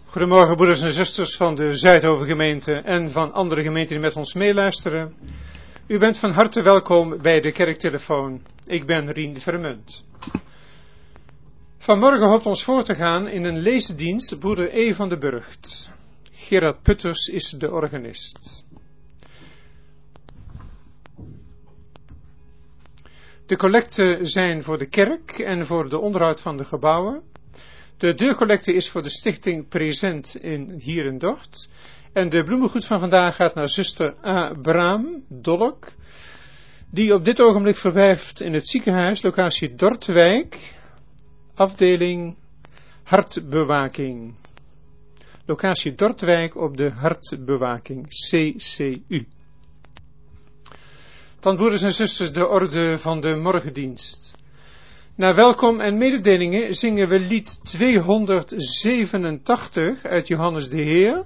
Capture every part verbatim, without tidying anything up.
Goedemorgen broeders en zusters van de Zuidhoven gemeente en van andere gemeenten die met ons meeluisteren. U bent van harte welkom bij de kerktelefoon. Ik ben Rien Vermunt. Vanmorgen hoopt ons voor te gaan in een leesdienst broeder E. van de Burgt. Gerard Putters is de organist. De collecten zijn voor de kerk en voor de onderhoud van de gebouwen. De deurcollecte is voor de stichting Present in, hier in Dort. En de bloemengoed van vandaag gaat naar zuster A. Braam, Dolk, die op dit ogenblik verblijft in het ziekenhuis, locatie Dortwijk, afdeling hartbewaking. Locatie Dortwijk op de hartbewaking, C C U. Dan broeders en zusters de orde van de morgendienst. Na welkom en mededelingen zingen we lied tweehonderdzevenentachtig uit Johannes de Heer.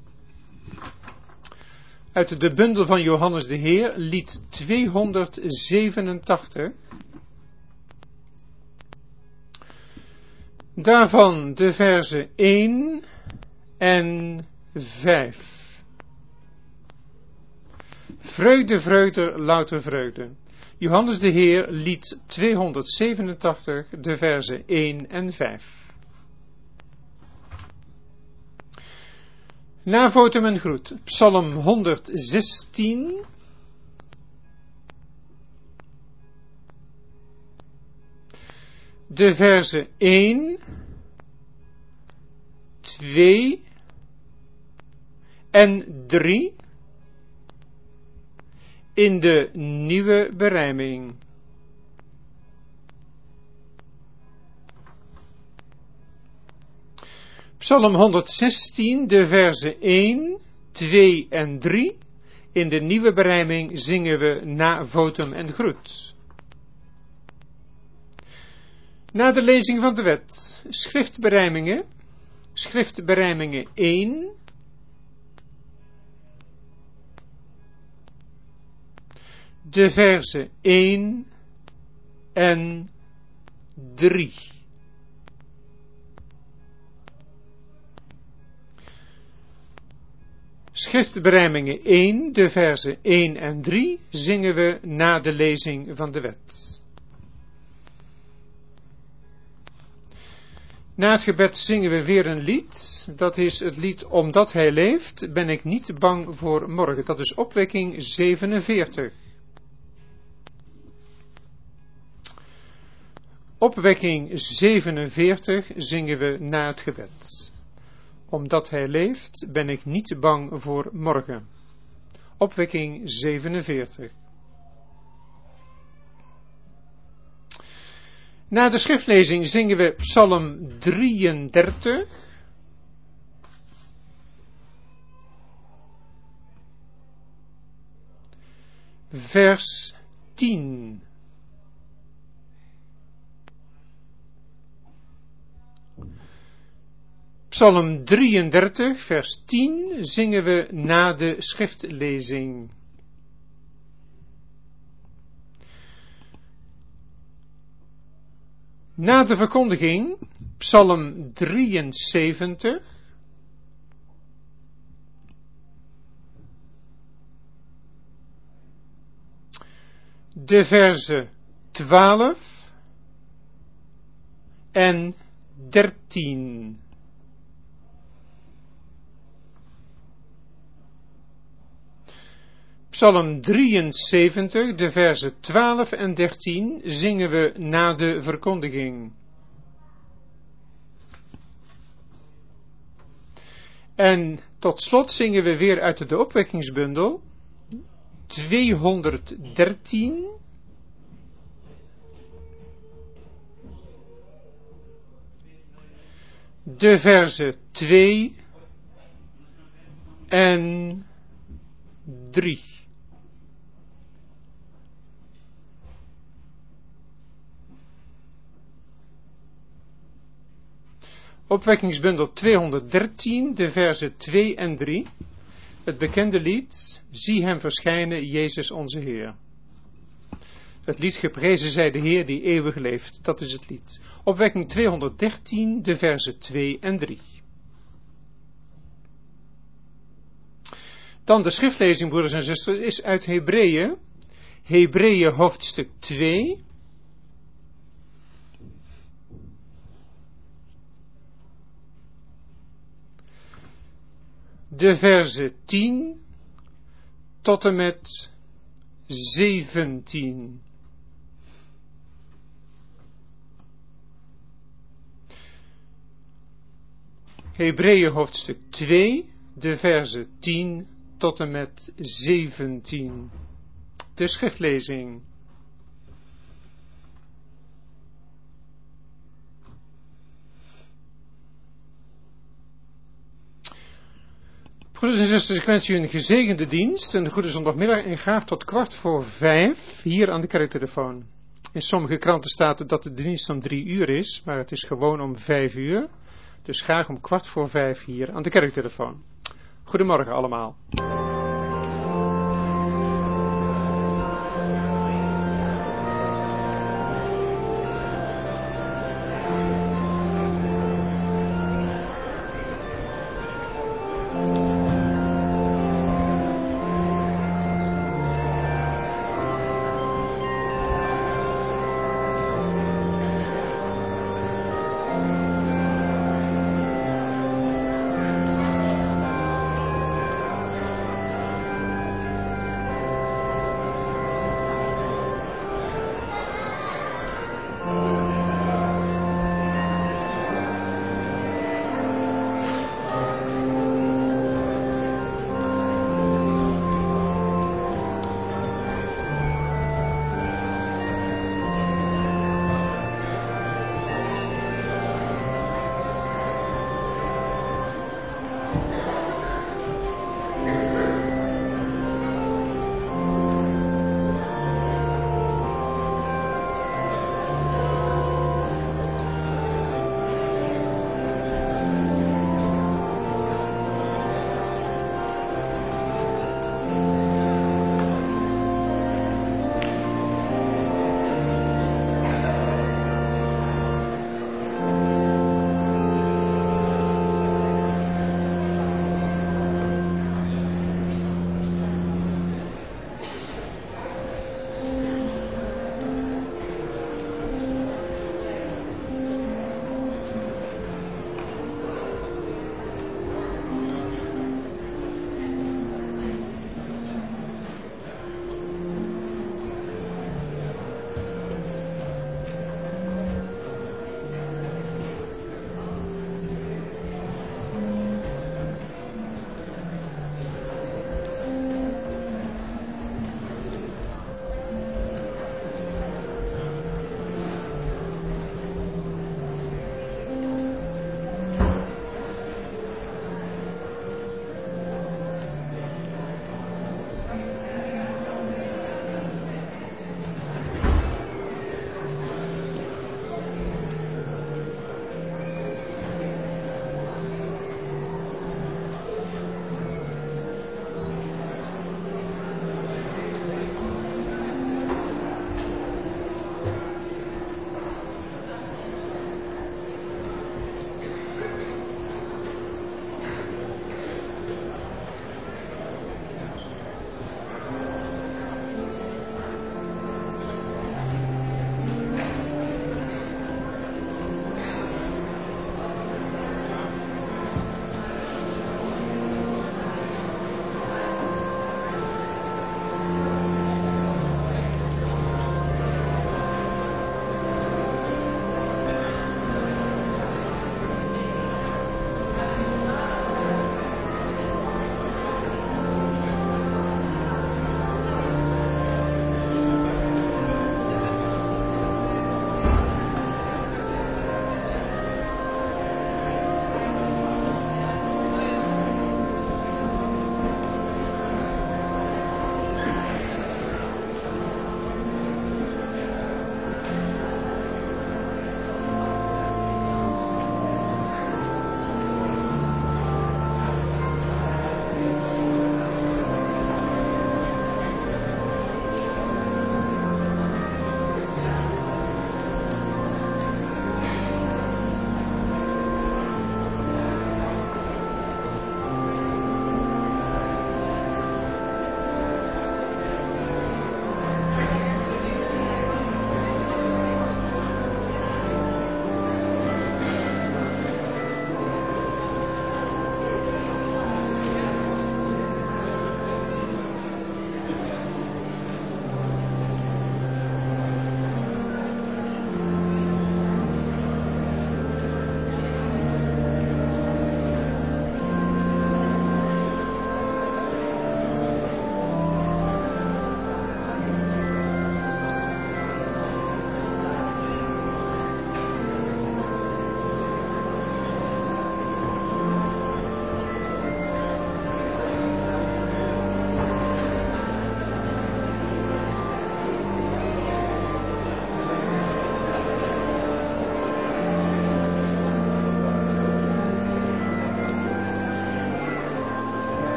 Uit de bundel van Johannes de Heer, lied tweehonderdzevenentachtig. Daarvan de verzen één en vijf. Vreugde, vreugde, louter vreugde. Johannes de Heer, lied tweehonderdzevenentachtig, de verzen één en vijf. Na votum en groet, Psalm honderdzestien. De verzen één, twee en drie. In de nieuwe berijming. Psalm honderdzestien, de verzen één, twee en drie. In de nieuwe berijming zingen we na votum en groet. Na de lezing van de wet, schriftberijmingen, schriftberijmingen één. De verzen één en drie. Schriftberijmingen één, de verzen één en drie, zingen we na de lezing van de wet. Na het gebed zingen we weer een lied. Dat is het lied Omdat Hij leeft, ben ik niet bang voor morgen. Dat is opwekking zevenenveertig. Opwekking zevenenveertig zingen we na het gebed. Omdat Hij leeft, ben ik niet bang voor morgen. Opwekking zevenenveertig. Na de schriftlezing zingen we Psalm drieëndertig. Vers tien. Psalm drieëndertig, vers tien, zingen we na de schriftlezing. Na de verkondiging, Psalm drieënzeventig. De verzen twaalf en dertien. Psalm drieënzeventig, de verzen twaalf en dertien, zingen we na de verkondiging. En tot slot zingen we weer uit de opwekkingsbundel, tweehonderddertien. De verzen twee en drie. Opwekkingsbundel tweehonderddertien, de verzen twee en drie. Het bekende lied, zie hem verschijnen, Jezus onze Heer. Het lied geprezen zij de Heer die eeuwig leeft, dat is het lied. Opwekking tweehonderddertien, de verzen twee en drie. Dan de schriftlezing, broeders en zusters, is uit Hebreeën. Hebreeën hoofdstuk twee. De verzen tien tot en met zeventien. Hebreeën hoofdstuk twee, de verzen tien tot en met zeventien. De schriftlezing. Broeders en zusters, ik wens u een gezegende dienst, een goede zondagmiddag en graag tot kwart voor vijf hier aan de kerktelefoon. In sommige kranten staat dat de dienst om drie uur is, maar het is gewoon om vijf uur. Dus graag om kwart voor vijf hier aan de kerktelefoon. Goedemorgen allemaal.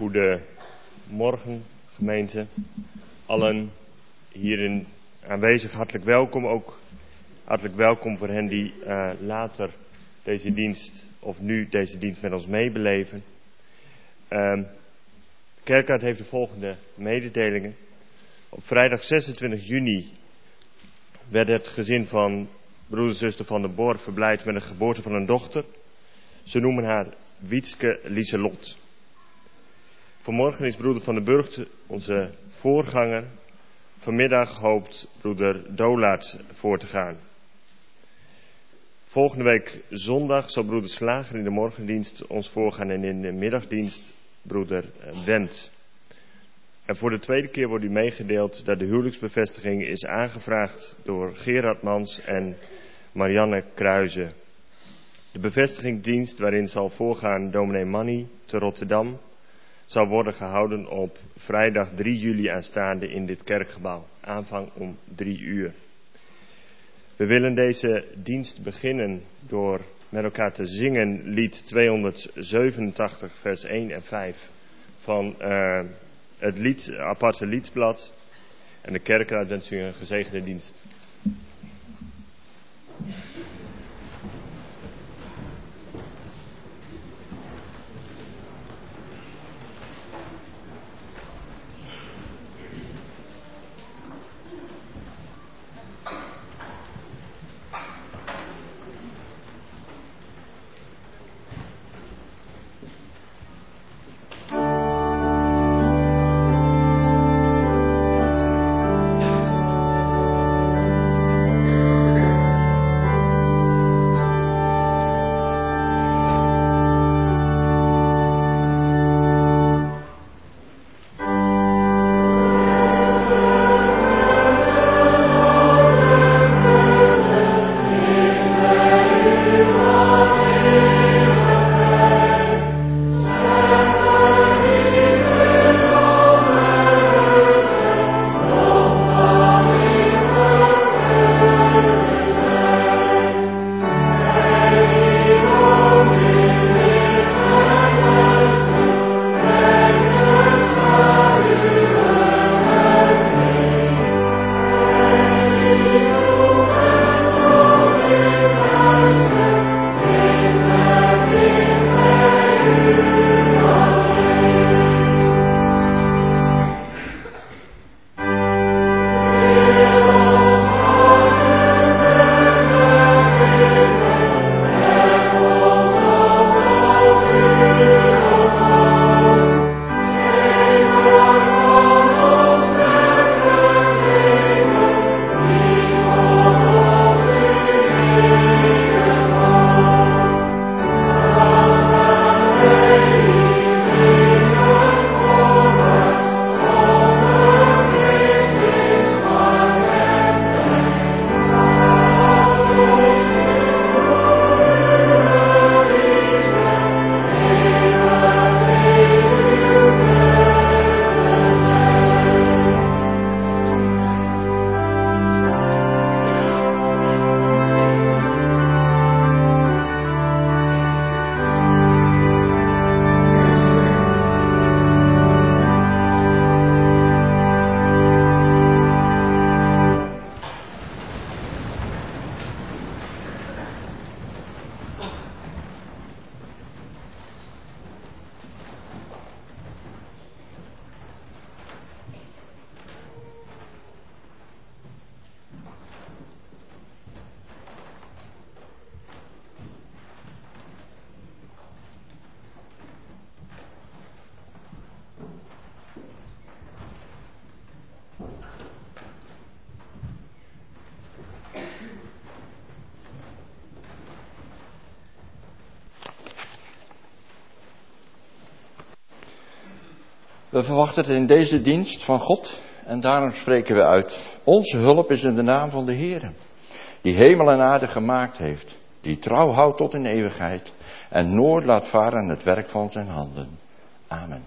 Goedemorgen, gemeente. Allen hierin aanwezig, hartelijk welkom. Ook hartelijk welkom voor hen die uh, later deze dienst, of nu deze dienst met ons meebeleven. Uh, de Kerkraad heeft de volgende mededelingen. Op vrijdag zesentwintig juni werd het gezin van broeder en zuster van der Boer verblijd met de geboorte van een dochter. Ze noemen haar Wietske Lieselot. Vanmorgen is broeder van den Burgt onze voorganger. Vanmiddag hoopt broeder Dolaert voor te gaan. Volgende week zondag zal broeder Slager in de morgendienst ons voorgaan en in de middagdienst broeder Wendt. En voor de tweede keer wordt u meegedeeld dat de huwelijksbevestiging is aangevraagd door Gerard Mans en Marianne Kruijzen. De bevestigingsdienst waarin zal voorgaan dominee Manny te Rotterdam zal worden gehouden op vrijdag drie juli aanstaande in dit kerkgebouw. Aanvang om drie uur. We willen deze dienst beginnen door met elkaar te zingen lied tweehonderdzevenentachtig vers één en vijf van uh, het lied, aparte liedblad. En de kerkraad wens u een gezegende dienst. We verwachten het in deze dienst van God en daarom spreken we uit. Onze hulp is in de naam van de Heer, die hemel en aarde gemaakt heeft, die trouw houdt tot in eeuwigheid en nooit laat varen het werk van zijn handen. Amen.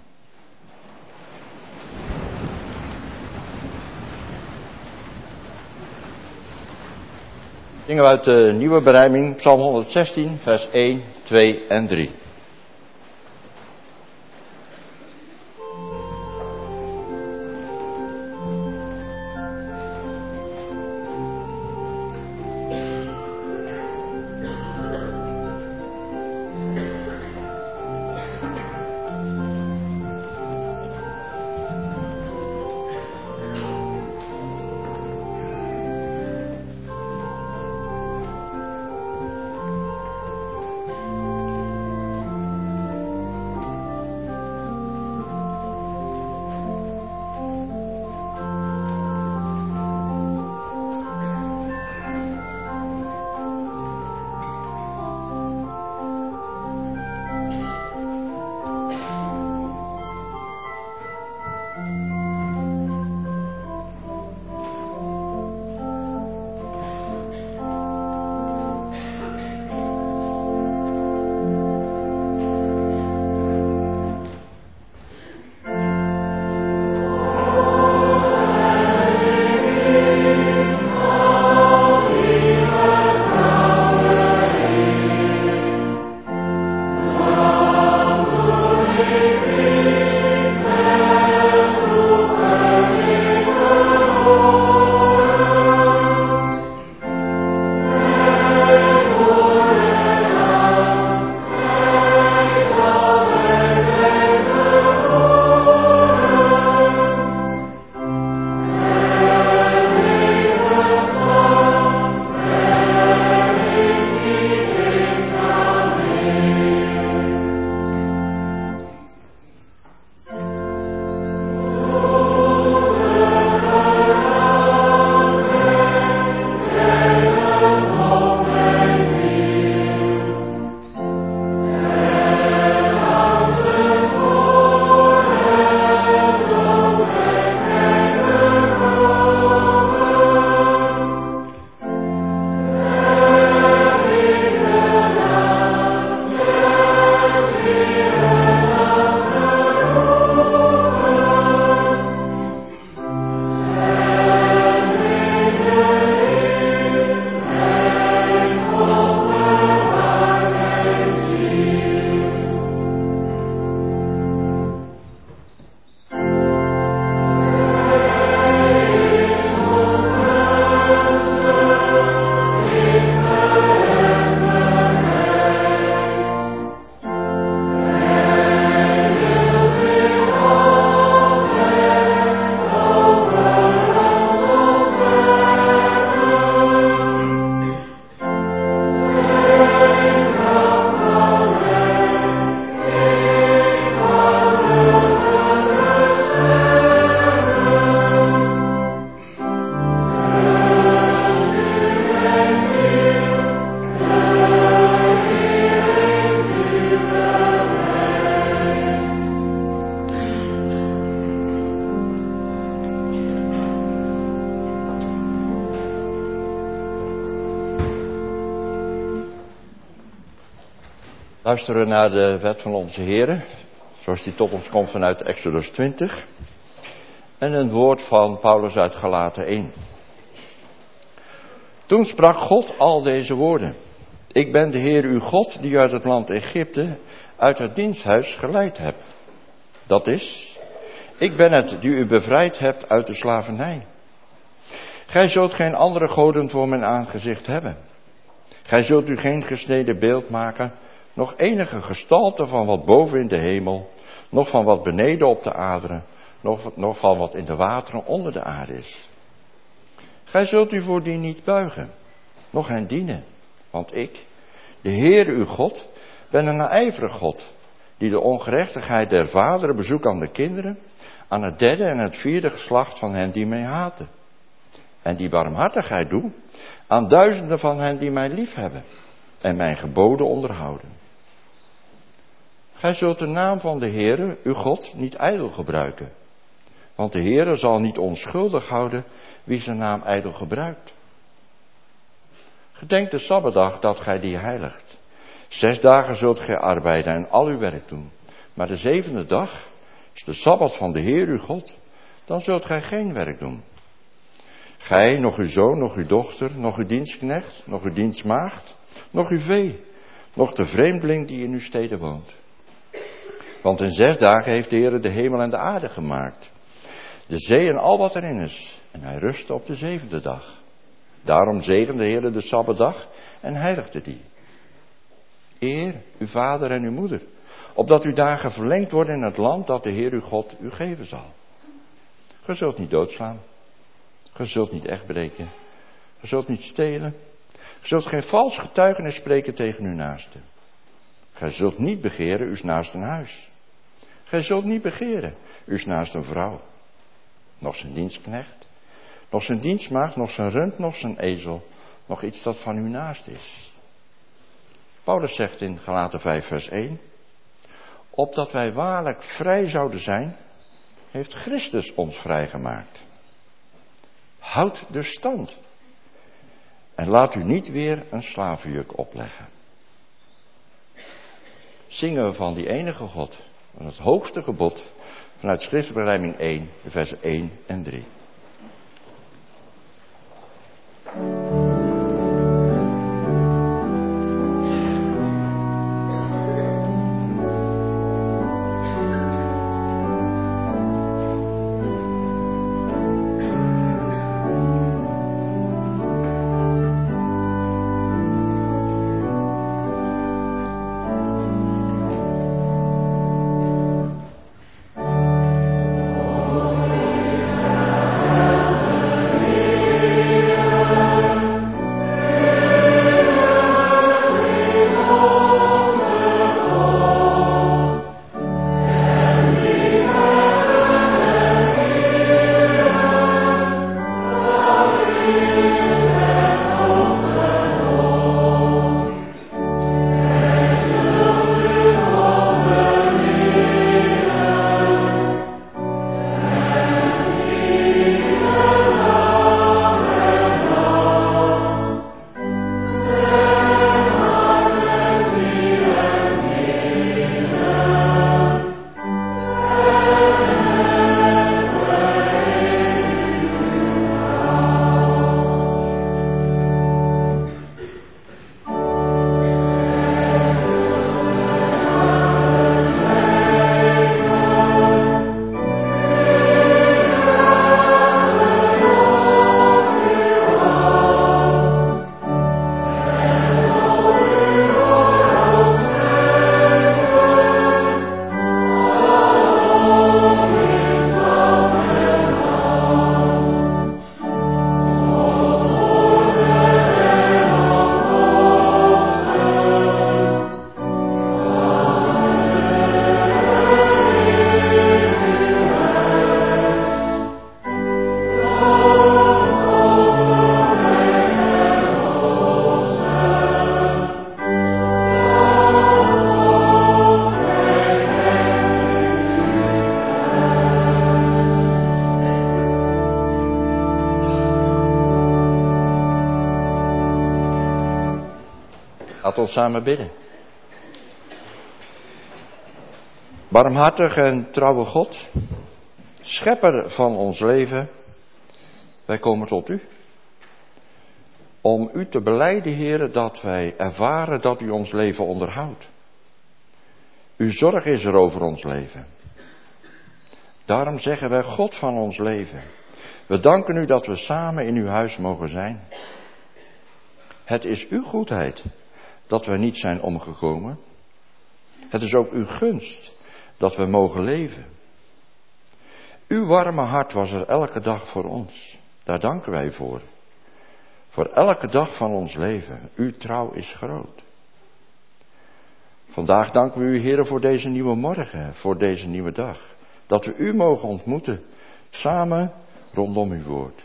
Zingen we uit de nieuwe berijming, Psalm honderdzestien, vers één, twee en drie. Luisteren we naar de wet van onze Heere, zoals die tot ons komt vanuit Exodus twintig. En een woord van Paulus uit Galaten één. Toen sprak God al deze woorden. Ik ben de Heer uw God die u uit het land Egypte, uit het diensthuis geleid heb. Dat is, ik ben het die u bevrijd hebt uit de slavernij. Gij zult geen andere goden voor mijn aangezicht hebben. Gij zult u geen gesneden beeld maken, nog enige gestalte van wat boven in de hemel, nog van wat beneden op de aarde, nog, nog van wat in de wateren onder de aarde is. Gij zult u voor die niet buigen, nog hen dienen, want ik, de Heer uw God, ben een naijverig God, die de ongerechtigheid der vaderen bezoekt aan de kinderen, aan het derde en het vierde geslacht van hen die mij haten. En die barmhartigheid doe aan duizenden van hen die mij lief hebben en mijn geboden onderhouden. Gij zult de naam van de Heere, uw God, niet ijdel gebruiken. Want de Heere zal niet onschuldig houden wie zijn naam ijdel gebruikt. Gedenk de Sabbatdag dat gij die heiligt. Zes dagen zult gij arbeiden en al uw werk doen. Maar de zevende dag is de Sabbat van de Heer uw God. Dan zult gij geen werk doen. Gij, nog uw zoon, nog uw dochter, nog uw dienstknecht, nog uw dienstmaagd, nog uw vee, nog de vreemdeling die in uw steden woont. Want in zes dagen heeft de Heer de hemel en de aarde gemaakt, de zee en al wat erin is, en hij rustte op de zevende dag. Daarom zegende de Heer de Sabbatdag en heiligde die. Eer uw vader en uw moeder, opdat uw dagen verlengd worden in het land dat de Heer uw God u geven zal. Ge zult niet doodslaan, ge zult niet echtbreken, ge zult niet stelen, ge zult geen vals getuigenis spreken tegen uw naaste. Gij zult niet begeren uws naasten huis. Gij zult niet begeren uws naasten vrouw, nog zijn dienstknecht, nog zijn dienstmaagd, nog zijn rund, nog zijn ezel, nog iets dat van uw naast is. Paulus zegt in Galaten vijf vers één, opdat wij waarlijk vrij zouden zijn, heeft Christus ons vrijgemaakt. Houd dus stand en laat u niet weer een slavenjuk opleggen. Zingen we van die enige God, van het hoogste gebod, vanuit Schriftenrijming één, de versen één en drie. Laten we samen bidden. Barmhartig en trouwe God, schepper van ons leven, wij komen tot u. Om u te belijden, Heere, dat wij ervaren dat u ons leven onderhoudt. Uw zorg is er over ons leven. Daarom zeggen wij, God van ons leven, we danken u dat we samen in uw huis mogen zijn. Het is uw goedheid dat we niet zijn omgekomen. Het is ook uw gunst dat we mogen leven. Uw warme hart was er elke dag voor ons. Daar danken wij voor. Voor elke dag van ons leven. Uw trouw is groot. Vandaag danken we u, Heere, voor deze nieuwe morgen, voor deze nieuwe dag. Dat we u mogen ontmoeten, samen rondom uw woord.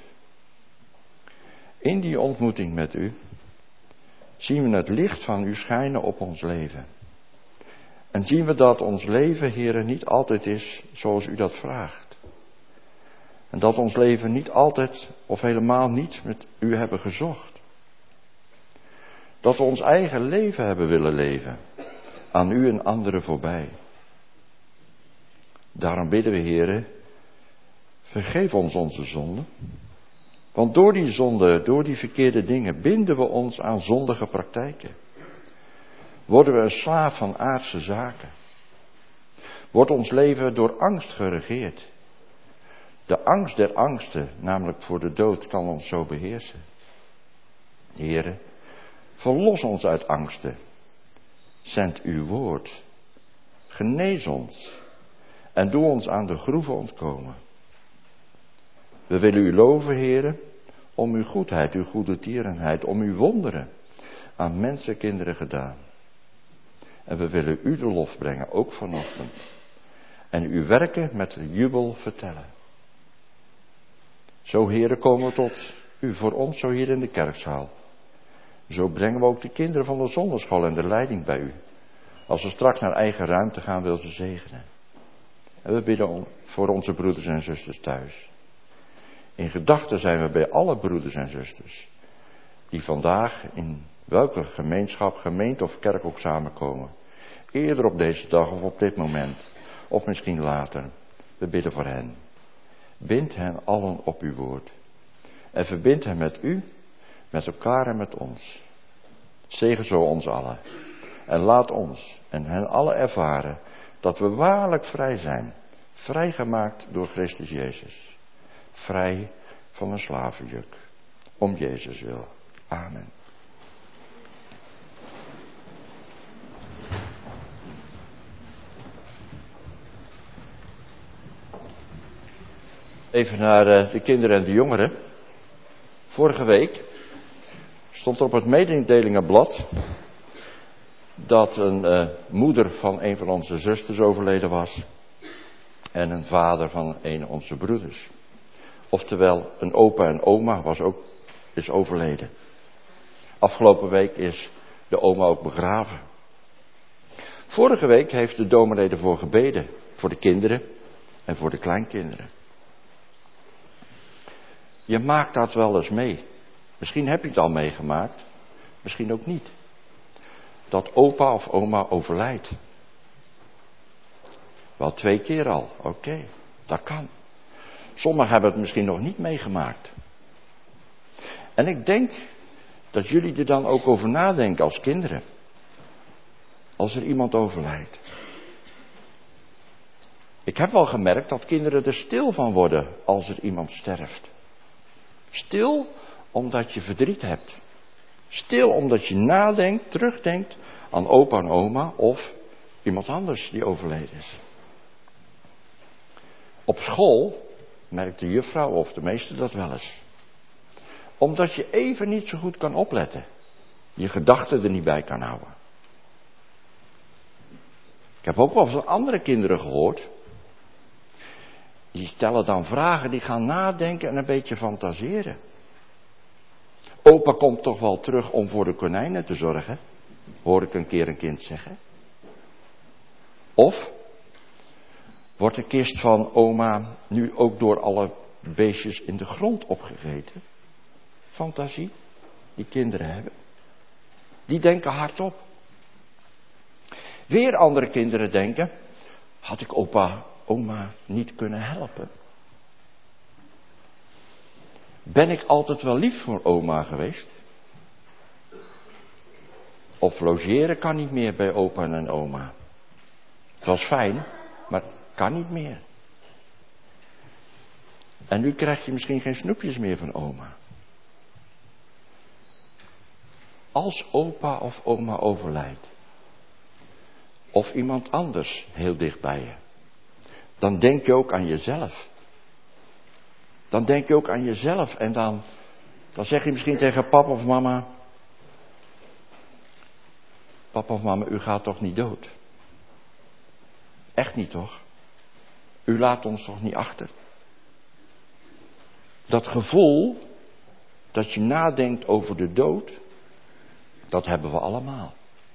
In die ontmoeting met u zien we het licht van u schijnen op ons leven. En zien we dat ons leven, Heere, niet altijd is zoals u dat vraagt. En dat ons leven niet altijd of helemaal niet met u hebben gezocht. Dat we ons eigen leven hebben willen leven, aan u en anderen voorbij. Daarom bidden we, Heere, vergeef ons onze zonden. Want door die zonde, door die verkeerde dingen, binden we ons aan zondige praktijken. Worden we een slaaf van aardse zaken. Wordt ons leven door angst geregeerd. De angst der angsten, namelijk voor de dood, kan ons zo beheersen. Heere, verlos ons uit angsten. Zend uw woord. Genees ons. En doe ons aan de groeven ontkomen. We willen u loven, Heere, om uw goedheid, uw goede tierenheid, om uw wonderen aan mensenkinderen gedaan. En we willen u de lof brengen, ook vanochtend. En uw werken met jubel vertellen. Zo, Heere, komen we tot u voor ons zo hier in de kerkzaal. Zo brengen we ook de kinderen van de zonderschool en de leiding bij u. Als we straks naar eigen ruimte gaan, wil ze zegenen. En we bidden voor onze broeders en zusters thuis. In gedachten zijn we bij alle broeders en zusters. Die vandaag in welke gemeenschap, gemeente of kerk ook samenkomen. Eerder op deze dag of op dit moment. Of misschien later. We bidden voor hen. Bind hen allen op uw woord. En verbind hen met u, met elkaar en met ons. Zegen zo ons allen. En laat ons en hen allen ervaren dat we waarlijk vrij zijn. Vrijgemaakt door Christus Jezus. Vrij van een slavenjuk. Om Jezus wil. Amen. Even naar de kinderen en de jongeren. Vorige week stond er op het mededelingenblad dat een uh, moeder van een van onze zusters overleden was. En een vader van een van onze broeders. Oftewel, een opa en oma was ook, is overleden. Afgelopen week is de oma ook begraven. Vorige week heeft de dominee ervoor gebeden. Voor de kinderen en voor de kleinkinderen. Je maakt dat wel eens mee. Misschien heb je het al meegemaakt. Misschien ook niet. Dat opa of oma overlijdt. Wel twee keer al. Oké, okay, dat kan. Sommigen hebben het misschien nog niet meegemaakt. En ik denk dat jullie er dan ook over nadenken als kinderen. Als er iemand overlijdt. Ik heb wel gemerkt dat kinderen er stil van worden als er iemand sterft. Stil omdat je verdriet hebt. Stil omdat je nadenkt, terugdenkt aan opa en oma of iemand anders die overleden is. Op school merkt de juffrouw of de meester dat wel eens. Omdat je even niet zo goed kan opletten. Je gedachten er niet bij kan houden. Ik heb ook wel van andere kinderen gehoord. Die stellen dan vragen, die gaan nadenken en een beetje fantaseren. Opa komt toch wel terug om voor de konijnen te zorgen, hoor ik een keer een kind zeggen. Of wordt de kist van oma nu ook door alle beestjes in de grond opgegeten? Fantasie die kinderen hebben. Die denken hardop. Weer andere kinderen denken, Had ik opa, oma niet kunnen helpen? Ben ik altijd wel lief voor oma geweest? Of logeren kan niet meer bij opa en oma. Het was fijn, maar het kan niet meer. En nu krijg je misschien geen snoepjes meer van oma. Als opa of oma overlijdt, of iemand anders heel dicht bij je, dan denk je ook aan jezelf. Dan denk je ook aan jezelf en dan, dan zeg je misschien tegen papa of mama, papa of mama, u gaat toch niet dood? Echt niet, toch? U laat ons toch niet achter? Dat gevoel dat je nadenkt over de dood, dat hebben we allemaal.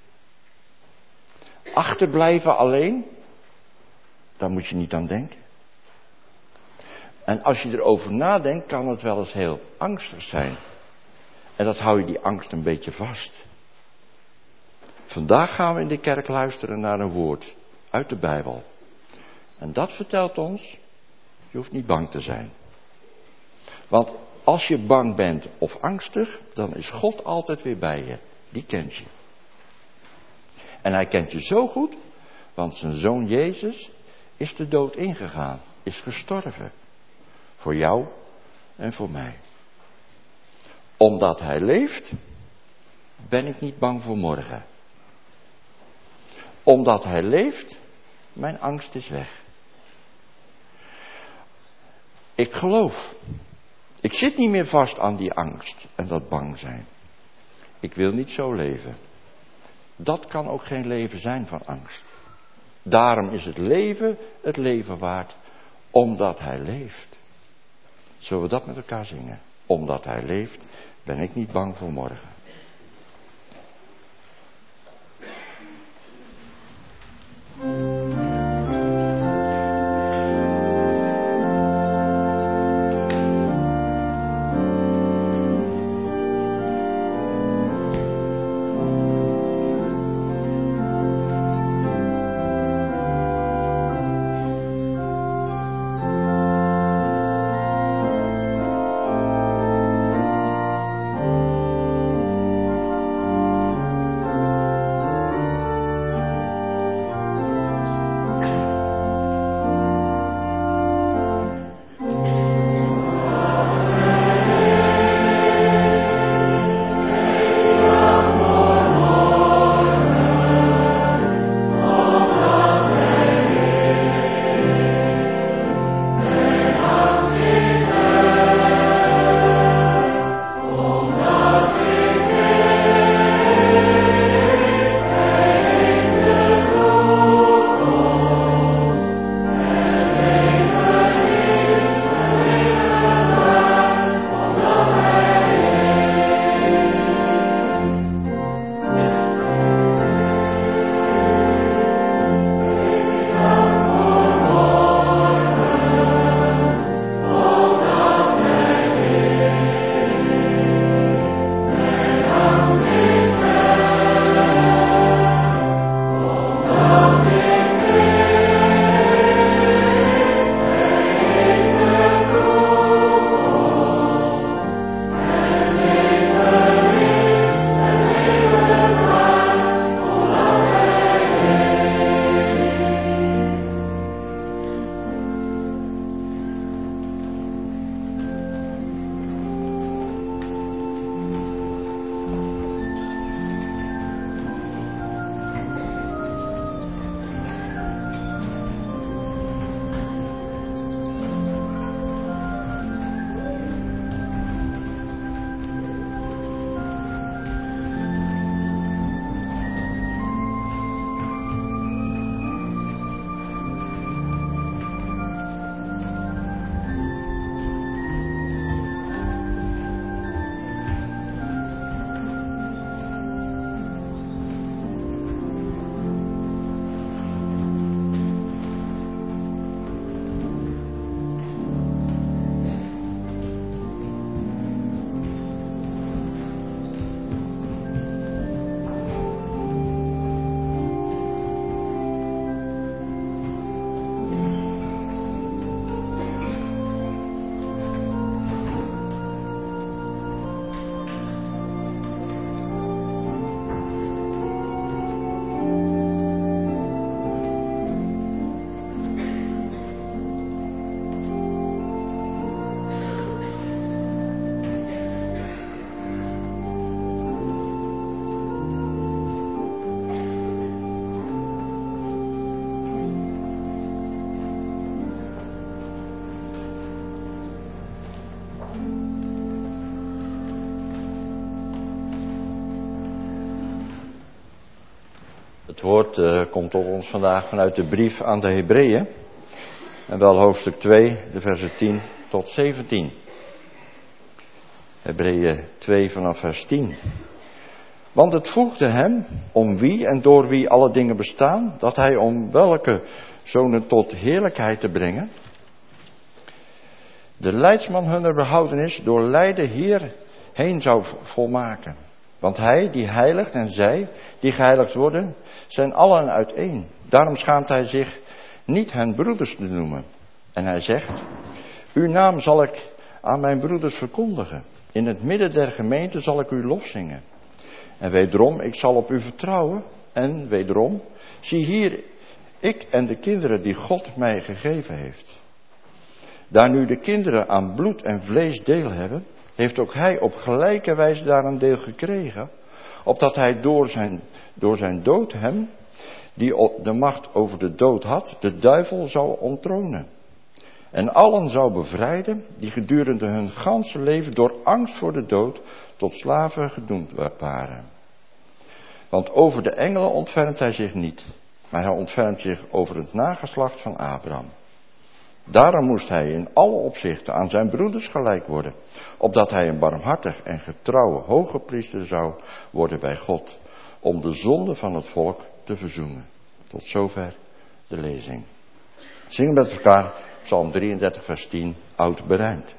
Achterblijven alleen, daar moet je niet aan denken. En als je erover nadenkt, kan het wel eens heel angstig zijn. En dat hou je die angst een beetje vast. Vandaag gaan we in de kerk luisteren naar een woord uit de Bijbel. En dat vertelt ons, je hoeft niet bang te zijn. Want als je bang bent of angstig, dan is God altijd weer bij je. Die kent je. En hij kent je zo goed, want zijn zoon Jezus is de dood ingegaan, is gestorven. Voor jou en voor mij. Omdat hij leeft, ben ik niet bang voor morgen. Omdat hij leeft, mijn angst is weg. Ik geloof. Ik zit niet meer vast aan die angst en dat bang zijn. Ik wil niet zo leven. Dat kan ook geen leven zijn van angst. Daarom is het leven het leven waard, omdat hij leeft. Zullen we dat met elkaar zingen? Omdat hij leeft, ben ik niet bang voor morgen. Het woord uh, komt tot ons vandaag vanuit de brief aan de Hebreeën. En wel hoofdstuk twee, de versen tien tot zeventien. Hebreeën twee vanaf vers tien. Want het voegde hem, om wie en door wie alle dingen bestaan, dat hij om welke zonen tot heerlijkheid te brengen, de leidsman hunner behoudenis door lijden hier heen zou volmaken. Want hij die heiligt en zij die geheiligd worden, zijn allen uiteen. Daarom schaamt hij zich niet hen broeders te noemen. En hij zegt, uw naam zal ik aan mijn broeders verkondigen. In het midden der gemeente zal ik u lof zingen. En wederom, ik zal op u vertrouwen. En wederom, zie hier, ik en de kinderen die God mij gegeven heeft. Daar nu de kinderen aan bloed en vlees deel hebben, heeft ook hij op gelijke wijze daaraan deel gekregen, opdat hij door zijn, door zijn dood hem, die de macht over de dood had, de duivel zou onttronen. En allen zou bevrijden, die gedurende hun ganse leven door angst voor de dood tot slaven gedoemd waren. Want over de engelen ontfermt hij zich niet, maar hij ontfermt zich over het nageslacht van Abraham. Daarom moest hij in alle opzichten aan zijn broeders gelijk worden, opdat hij een barmhartig en getrouwe hoge priester zou worden bij God, om de zonde van het volk te verzoenen. Tot zover de lezing. Zingen met elkaar Psalm drieëndertig vers tien, oud berijmd.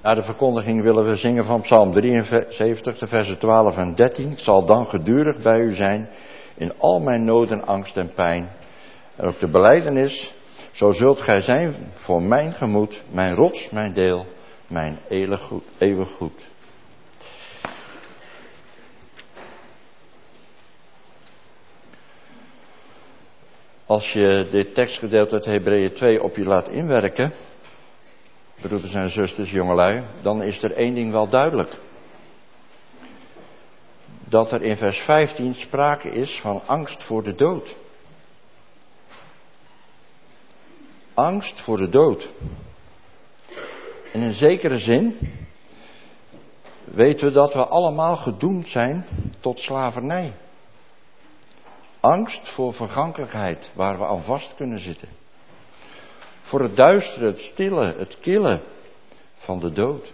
Na de verkondiging willen we zingen van Psalm drieënzeventig, de versen twaalf en dertien. Ik zal dan gedurig bij u zijn in al mijn nood en angst en pijn. En ook de belijdenis, zo zult gij zijn voor mijn gemoed, mijn rots, mijn deel, mijn eeuwig goed. Eeuwig goed. Als je dit tekstgedeelte uit Hebreeën twee op je laat inwerken, broeders en zusters, jongelui, dan is er één ding wel duidelijk. Dat er in vers vijftien sprake is van angst voor de dood. Angst voor de dood. In een zekere zin weten we dat we allemaal gedoemd zijn tot slavernij. Angst voor vergankelijkheid, waar we aan vast kunnen zitten. Voor het duistere, het stille, het kille van de dood.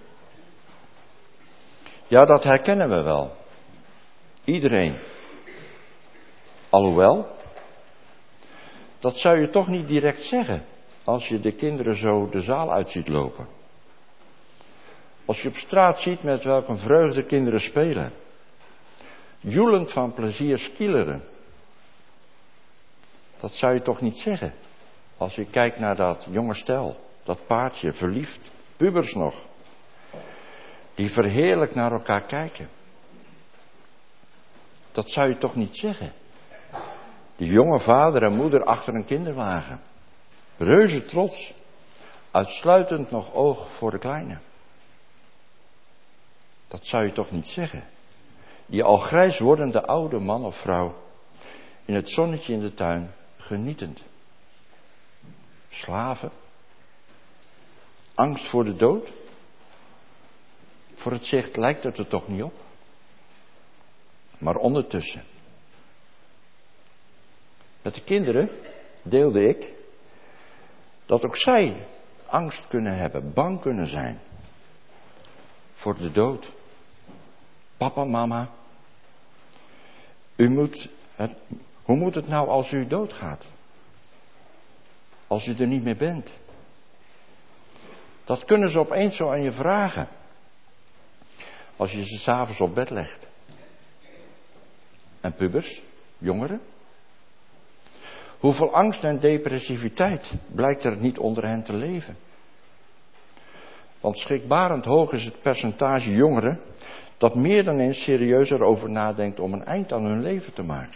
Ja, dat herkennen we wel. Iedereen. Alhoewel, dat zou je toch niet direct zeggen als je de kinderen zo de zaal uit ziet lopen. Als je op straat ziet met welke vreugde kinderen spelen. Joelend van plezier skileren. Dat zou je toch niet zeggen. Als je kijkt naar dat jonge stel, dat paartje, verliefd, pubers nog. Die verheerlijk naar elkaar kijken. Dat zou je toch niet zeggen. Die jonge vader en moeder achter een kinderwagen. Reuze trots. Uitsluitend nog oog voor de kleine. Dat zou je toch niet zeggen. Die al grijs wordende oude man of vrouw. In het zonnetje in de tuin, genietend. Slaven. Angst voor de dood. Voor het zicht lijkt het er toch niet op. Maar ondertussen. Met de kinderen deelde ik dat ook zij angst kunnen hebben, bang kunnen zijn. Voor de dood. Papa, mama. U moet het, hoe moet het nou als u doodgaat? Als u er niet meer bent. Dat kunnen ze opeens zo aan je vragen. Als je ze 's avonds op bed legt. En pubers, jongeren. Hoeveel angst en depressiviteit blijkt er niet onder hen te leven. Want schrikbarend hoog is het percentage jongeren dat meer dan eens serieus erover nadenkt om een eind aan hun leven te maken.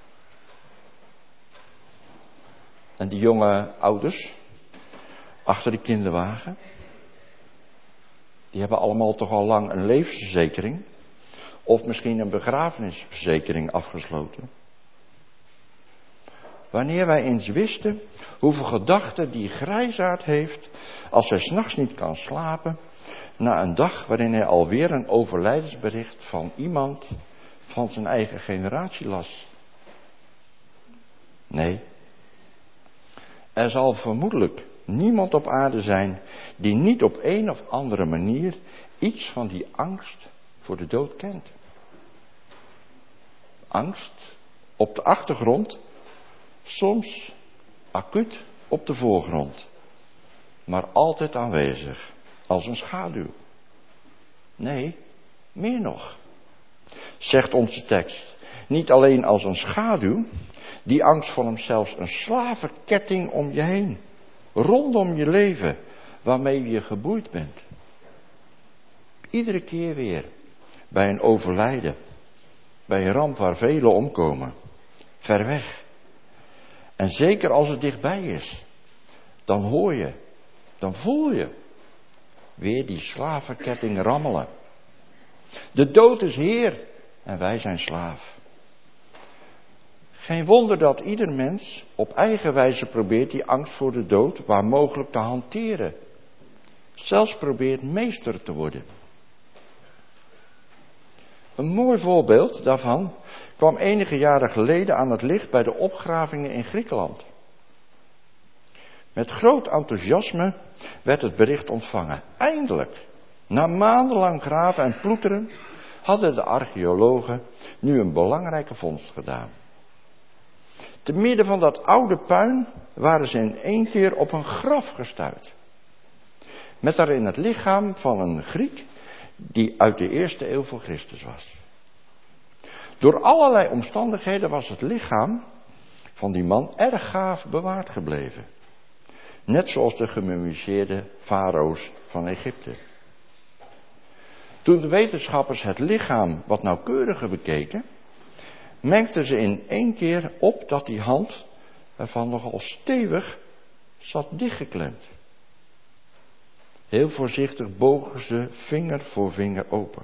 En die jonge ouders achter die kinderwagen, die hebben allemaal toch al lang een levensverzekering of misschien een begrafenisverzekering afgesloten. Wanneer wij eens wisten hoeveel gedachten die grijsaard heeft als hij 's nachts niet kan slapen, na een dag waarin hij alweer een overlijdensbericht van iemand van zijn eigen generatie las. Nee, er zal vermoedelijk niemand op aarde zijn die niet op een of andere manier iets van die angst voor de dood kent. Angst op de achtergrond, soms acuut op de voorgrond, maar altijd aanwezig, als een schaduw. Nee, meer nog, zegt onze tekst. Niet alleen als een schaduw, die angst vormt zelfs een slavenketting om je heen, rondom je leven, waarmee je geboeid bent. Iedere keer weer, bij een overlijden, bij een ramp waar velen omkomen, ver weg. En zeker als het dichtbij is, dan hoor je, dan voel je weer die slavenketting rammelen. De dood is heer en wij zijn slaaf. Geen wonder dat ieder mens op eigen wijze probeert die angst voor de dood waar mogelijk te hanteren. Zelfs probeert meester te worden. Een mooi voorbeeld daarvan kwam enige jaren geleden aan het licht bij de opgravingen in Griekenland. Met groot enthousiasme werd het bericht ontvangen. Eindelijk, na maandenlang graven en ploeteren, hadden de archeologen nu een belangrijke vondst gedaan. Te midden van dat oude puin waren ze in één keer op een graf gestuit. Met daarin het lichaam van een Griek die uit de eerste eeuw voor Christus was. Door allerlei omstandigheden was het lichaam van die man erg gaaf bewaard gebleven. Net zoals de gemummificeerde farao's van Egypte. Toen de wetenschappers het lichaam wat nauwkeuriger bekeken, merkten ze in één keer op dat die hand ervan nogal stevig zat dichtgeklemd. Heel voorzichtig bogen ze vinger voor vinger open.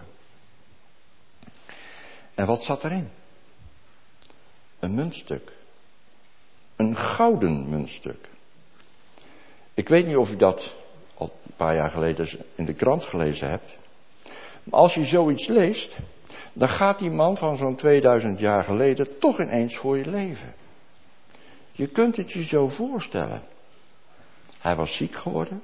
En wat zat erin? Een muntstuk. Een gouden muntstuk. Ik weet niet of u dat al een paar jaar geleden in de krant gelezen hebt. Maar als je zoiets leest, dan gaat die man van zo'n tweeduizend jaar geleden toch ineens voor je leven. Je kunt het je zo voorstellen. Hij was ziek geworden.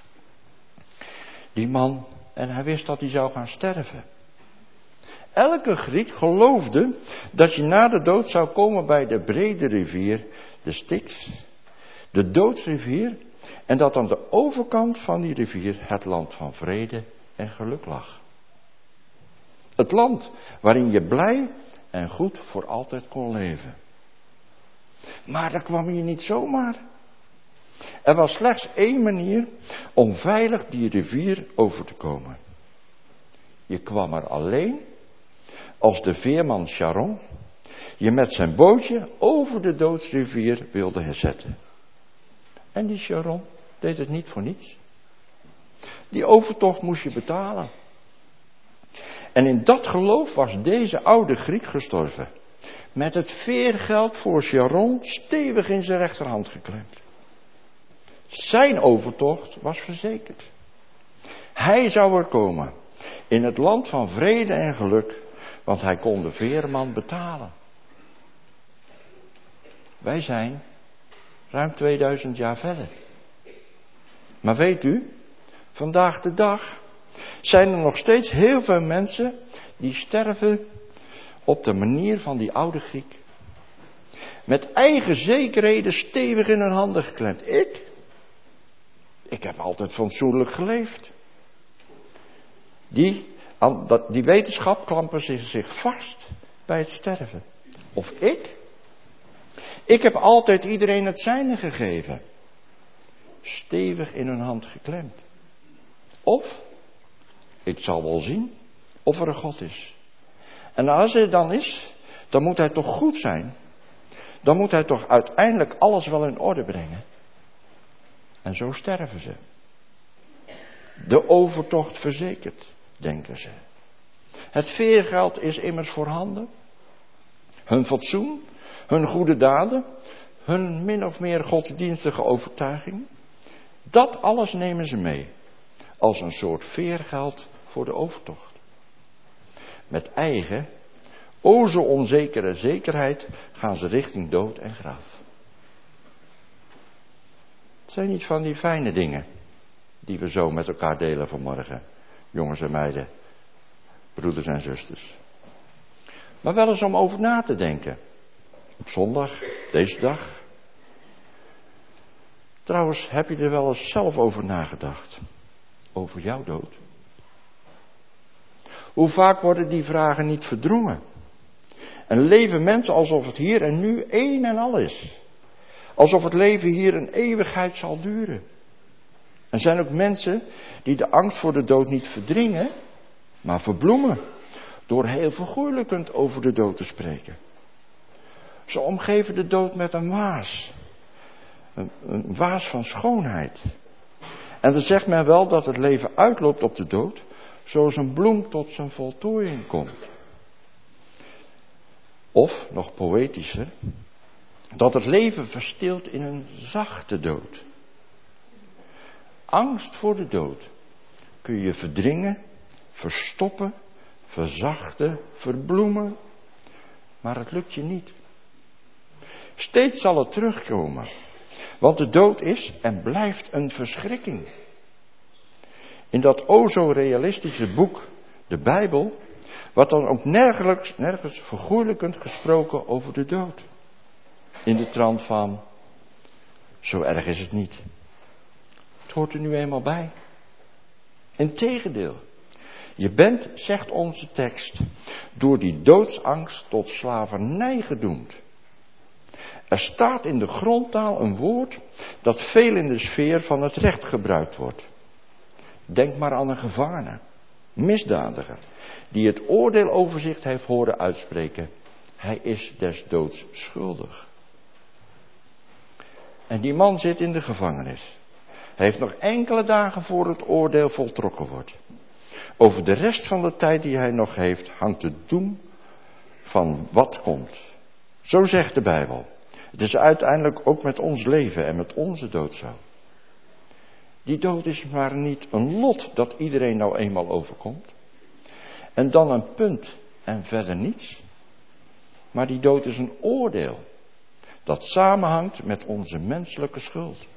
Die man, en hij wist dat hij zou gaan sterven. Elke Griek geloofde dat je na de dood zou komen bij de brede rivier, de Styx, de doodsrivier, en dat aan de overkant van die rivier het land van vrede en geluk lag. Het land waarin je blij en goed voor altijd kon leven. Maar daar kwam je niet zomaar. Er was slechts één manier om veilig die rivier over te komen. Je kwam er alleen als de veerman Charon je met zijn bootje over de doodsrivier wilde zetten. En die Charon deed het niet voor niets. Die overtocht moest je betalen. En in dat geloof was deze oude Griek gestorven. Met het veergeld voor Charon stevig in zijn rechterhand geklemd. Zijn overtocht was verzekerd. Hij zou er komen. In het land van vrede en geluk. Want hij kon de veerman betalen. Wij zijn ruim tweeduizend jaar verder. Maar weet u, vandaag de dag zijn er nog steeds heel veel mensen die sterven op de manier van die oude Griek. Met eigen zekerheden stevig in hun handen geklemd. Ik? Ik heb altijd fatsoenlijk geleefd. Die, die wetenschap klampen zich, zich vast bij het sterven. Of ik? Ik heb altijd iedereen het zijne gegeven. Stevig in hun hand geklemd. Of, ik zal wel zien of er een God is. En als hij dan is, dan moet hij toch goed zijn. Dan moet hij toch uiteindelijk alles wel in orde brengen. En zo sterven ze. De overtocht verzekerd, denken ze. Het veergeld is immers voorhanden. Hun fatsoen, hun goede daden, hun min of meer godsdienstige overtuiging. Dat alles nemen ze mee. Als een soort veergeld voor de overtocht. Met eigen, o zo onzekere zekerheid gaan ze richting dood en graf. Het zijn niet van die fijne dingen die we zo met elkaar delen vanmorgen. Jongens en meiden, broeders en zusters. Maar wel eens om over na te denken. Op zondag, deze dag. Trouwens, heb je er wel eens zelf over nagedacht? Over jouw dood? Hoe vaak worden die vragen niet verdrongen? En leven mensen alsof het hier en nu één en al is. Alsof het leven hier een eeuwigheid zal duren. Er zijn ook mensen die de angst voor de dood niet verdringen, maar verbloemen. Door heel vergoeilijkend over de dood te spreken. Ze omgeven de dood met een waas. Een, een waas van schoonheid. En dan zegt men wel dat het leven uitloopt op de dood, zoals een bloem tot zijn voltooiing komt. Of, nog poëtischer, dat het leven verstilt in een zachte dood. Angst voor de dood kun je verdringen, verstoppen, verzachten, verbloemen, maar het lukt je niet. Steeds zal het terugkomen, want de dood is en blijft een verschrikking. In dat o zo realistische boek, de Bijbel, wordt dan ook nergens, nergens vergoeilijkend gesproken over de dood. In de trant van, zo erg is het niet. Het hoort er nu eenmaal bij. Integendeel, je bent, zegt onze tekst, door die doodsangst tot slavernij gedoemd. Er staat in de grondtaal een woord dat veel in de sfeer van het recht gebruikt wordt. Denk maar aan een gevangene, misdadiger, die het oordeel over zich heeft horen uitspreken. Hij is des doods schuldig. En die man zit in de gevangenis. Hij heeft nog enkele dagen voor het oordeel voltrokken wordt. Over de rest van de tijd die hij nog heeft, hangt de doem van wat komt. Zo zegt de Bijbel. Het is uiteindelijk ook met ons leven en met onze dood zo. Die dood is maar niet een lot dat iedereen nou eenmaal overkomt. En dan een punt en verder niets. Maar die dood is een oordeel dat samenhangt met onze menselijke schuld.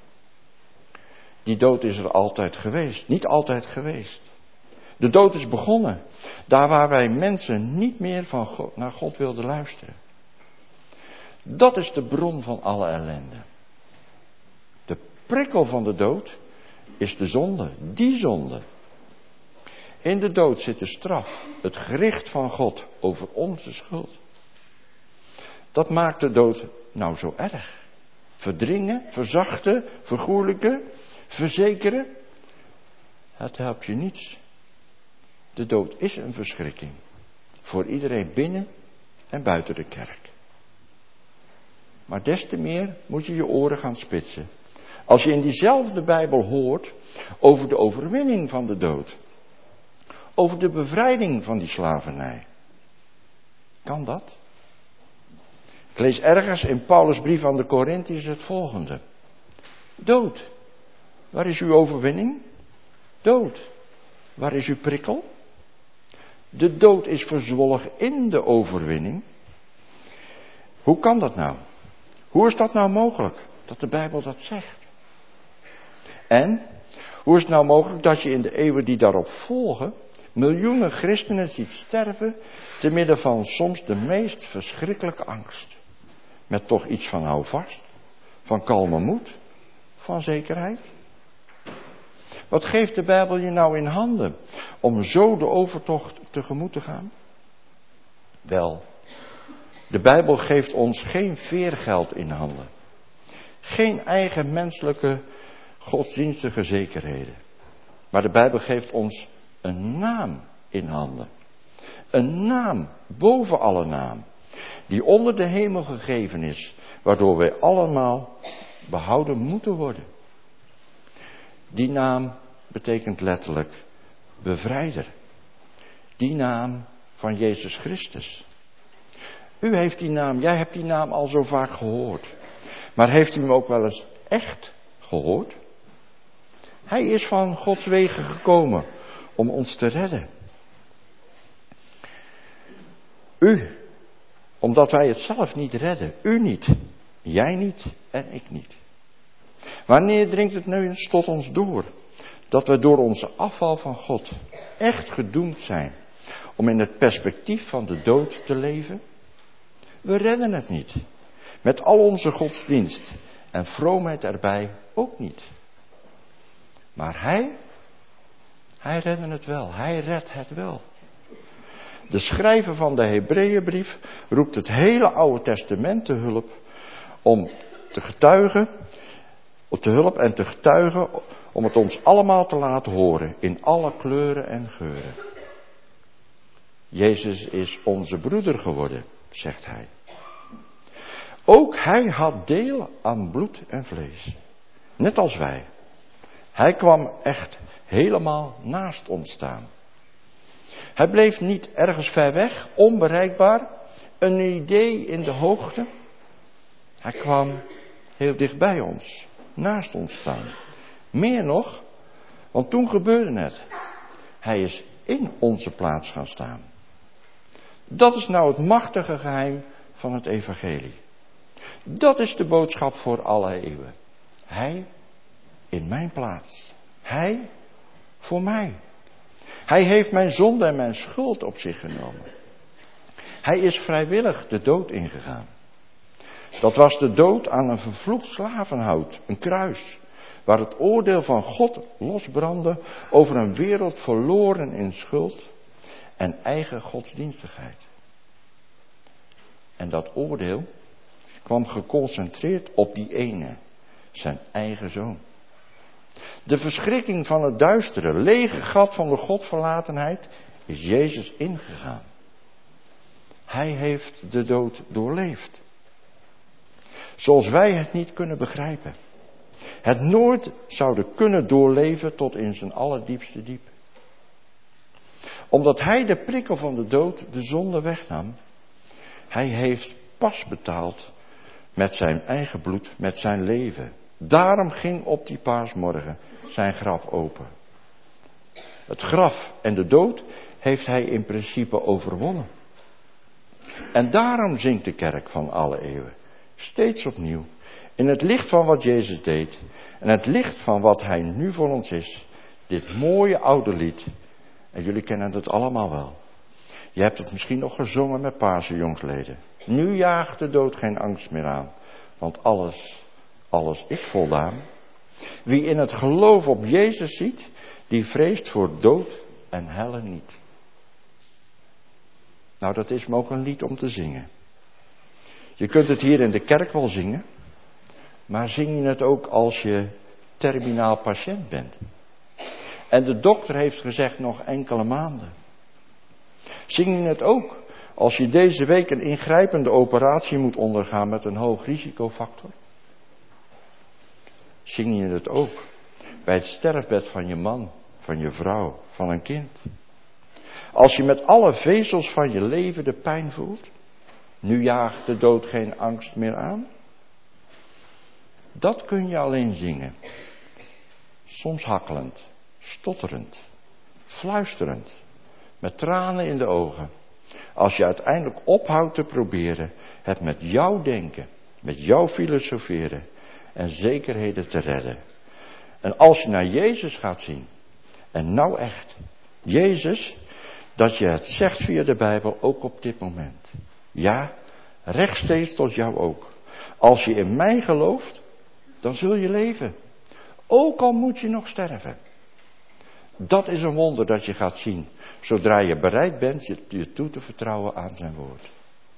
Die dood is er altijd geweest, niet altijd geweest. De dood is begonnen, daar waar wij mensen niet meer van God, naar God wilden luisteren. Dat is de bron van alle ellende. De prikkel van de dood is de zonde, die zonde. In de dood zit de straf, het gericht van God over onze schuld. Dat maakt de dood nou zo erg. Verdringen, verzachten, vergoelijken, verzekeren. Het helpt je niets. De dood is een verschrikking. Voor iedereen binnen en buiten de kerk. Maar des te meer moet je je oren gaan spitsen. Als je in diezelfde Bijbel hoort over de overwinning van de dood. Over de bevrijding van die slavernij. Kan dat? Ik lees ergens in Paulus' brief aan de Korintiërs het volgende. Dood, waar is uw overwinning? Dood, waar is uw prikkel? De dood is verzwolgen in de overwinning. Hoe kan dat nou? Hoe is dat nou mogelijk, dat de Bijbel dat zegt? En, hoe is het nou mogelijk dat je in de eeuwen die daarop volgen, miljoenen christenen ziet sterven, te midden van soms de meest verschrikkelijke angst? Met toch iets van houvast, van kalme moed, van zekerheid? Wat geeft de Bijbel je nou in handen om zo de overtocht tegemoet te gaan? Wel, de Bijbel geeft ons geen veergeld in handen. Geen eigen menselijke godsdienstige zekerheden. Maar de Bijbel geeft ons een naam in handen. Een naam boven alle naam. Die onder de hemel gegeven is. Waardoor wij allemaal behouden moeten worden. Die naam betekent letterlijk bevrijder. Die naam van Jezus Christus. U heeft die naam, jij hebt die naam al zo vaak gehoord. Maar heeft u hem ook wel eens echt gehoord? Hij is van Gods wegen gekomen om ons te redden. U, omdat wij het zelf niet redden. U niet, jij niet en ik niet. Wanneer dringt het nu eens tot ons door dat we door onze afval van God echt gedoemd zijn om in het perspectief van de dood te leven? We redden het niet. Met al onze godsdienst en vroomheid erbij ook niet. Maar hij, hij redde het wel. Hij redt het wel. De schrijver van de Hebreeënbrief roept het hele Oude Testament te hulp om te getuigen, op te hulp en te getuigen om het ons allemaal te laten horen in alle kleuren en geuren. Jezus is onze broeder geworden, zegt hij. Ook hij had deel aan bloed en vlees. Net als wij. Hij kwam echt helemaal naast ons staan. Hij bleef niet ergens ver weg, onbereikbaar, een idee in de hoogte. Hij kwam heel dicht bij ons, naast ons staan. Meer nog, want toen gebeurde het. Hij is in onze plaats gaan staan. Dat is nou het machtige geheim van het evangelie. Dat is de boodschap voor alle eeuwen. Hij in mijn plaats. Hij voor mij. Hij heeft mijn zonde en mijn schuld op zich genomen. Hij is vrijwillig de dood ingegaan. Dat was de dood aan een vervloekt slavenhout, een kruis, waar het oordeel van God losbrandde over een wereld verloren in schuld en eigen godsdienstigheid. En dat oordeel kwam geconcentreerd op die ene, zijn eigen zoon. De verschrikking van het duistere, lege gat van de godverlatenheid is Jezus ingegaan. Hij heeft de dood doorleefd. Zoals wij het niet kunnen begrijpen. Het nooit zouden kunnen doorleven tot in zijn allerdiepste diep. Omdat hij de prikkel van de dood, de zonde wegnam. Hij heeft pas betaald met zijn eigen bloed, met zijn leven. Daarom ging op die paasmorgen zijn graf open. Het graf en de dood heeft hij in principe overwonnen. En daarom zingt de kerk van alle eeuwen, steeds opnieuw, in het licht van wat Jezus deed en het licht van wat hij nu voor ons is, dit mooie oude lied. En jullie kennen het allemaal wel. Je hebt het misschien nog gezongen met Pasen jongsleden. Nu jaagt de dood geen angst meer aan, want alles, alles is voldaan. Wie in het geloof op Jezus ziet, die vreest voor dood en helle niet. Nou, dat is me ook een lied om te zingen. Je kunt het hier in de kerk wel zingen, maar zing je het ook als je terminaal patiënt bent. En de dokter heeft gezegd nog enkele maanden. Zing je het ook als je deze week een ingrijpende operatie moet ondergaan met een hoog risicofactor? Zing je het ook bij het sterfbed van je man, van je vrouw, van een kind? Als je met alle vezels van je leven de pijn voelt, nu jaagt de dood geen angst meer aan? Dat kun je alleen zingen. Soms hakkelend, stotterend, fluisterend, met tranen in de ogen. Als je uiteindelijk ophoudt te proberen het met jouw denken, met jouw filosoferen en zekerheden te redden. En als je naar Jezus gaat zien, en nou echt, Jezus, dat je het zegt via de Bijbel ook op dit moment. Ja, rechtstreeks tot jou ook. Als je in mij gelooft, dan zul je leven. Ook al moet je nog sterven. Dat is een wonder dat je gaat zien, zodra je bereid bent je, je toe te vertrouwen aan zijn woord.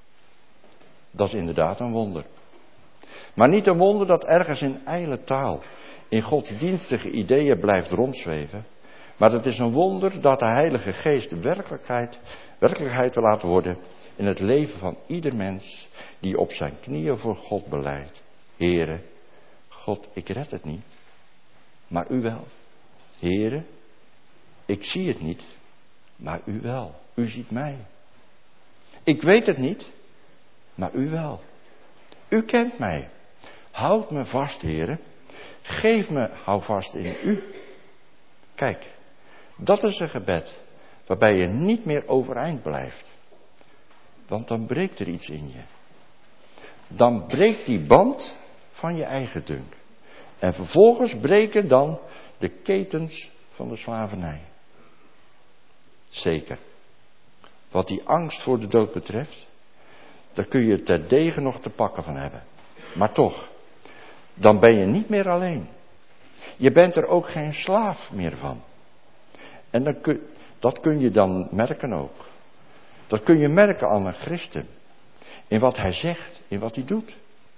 Dat is inderdaad een wonder. Maar niet een wonder dat ergens in ijle taal, in godsdienstige ideeën blijft rondzweven. Maar het is een wonder dat de Heilige Geest werkelijkheid, werkelijkheid wil laten worden in het leven van ieder mens die op zijn knieën voor God belijdt. Heere, God, ik red het niet, maar u wel. Heere, ik zie het niet, maar u wel. U ziet mij. Ik weet het niet, maar u wel. U kent mij. Houd me vast, Heere. Geef me, hou vast in u. Kijk, dat is een gebed waarbij je niet meer overeind blijft. Want dan breekt er iets in je. Dan breekt die band van je eigen dunk. En vervolgens breken dan de ketens van de slavernij. Zeker. Wat die angst voor de dood betreft, daar kun je terdege nog te pakken van hebben. Maar toch, dan ben je niet meer alleen. Je bent er ook geen slaaf meer van. En dan kun, dat kun je dan merken ook. Dat kun je merken aan een christen. In wat hij zegt, in wat hij doet.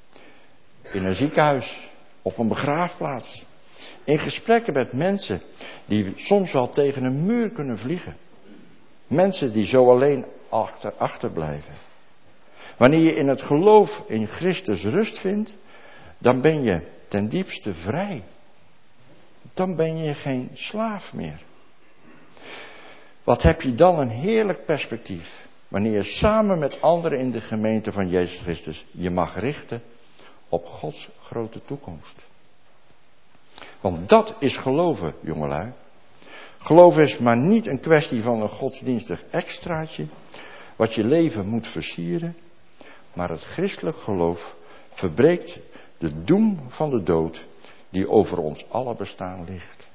In een ziekenhuis, op een begraafplaats. In gesprekken met mensen die soms wel tegen een muur kunnen vliegen. Mensen die zo alleen achter, achterblijven. Wanneer je in het geloof in Christus rust vindt, dan ben je ten diepste vrij. Dan ben je geen slaaf meer. Wat heb je dan een heerlijk perspectief. Wanneer je samen met anderen in de gemeente van Jezus Christus je mag richten op Gods grote toekomst. Want dat is geloven, jongelui. Geloof is maar niet een kwestie van een godsdienstig extraatje, wat je leven moet versieren, maar het christelijk geloof verbreekt de doem van de dood die over ons alle bestaan ligt.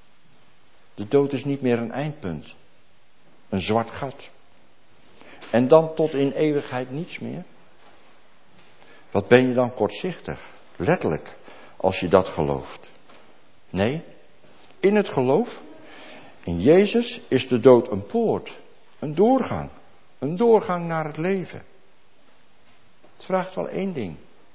De dood is niet meer een eindpunt, een zwart gat. En dan tot in eeuwigheid niets meer. Wat ben je dan kortzichtig, letterlijk, als je dat gelooft. Nee, in het geloof, in Jezus is de dood een poort, een doorgang, een doorgang naar het leven. Het vraagt wel één ding.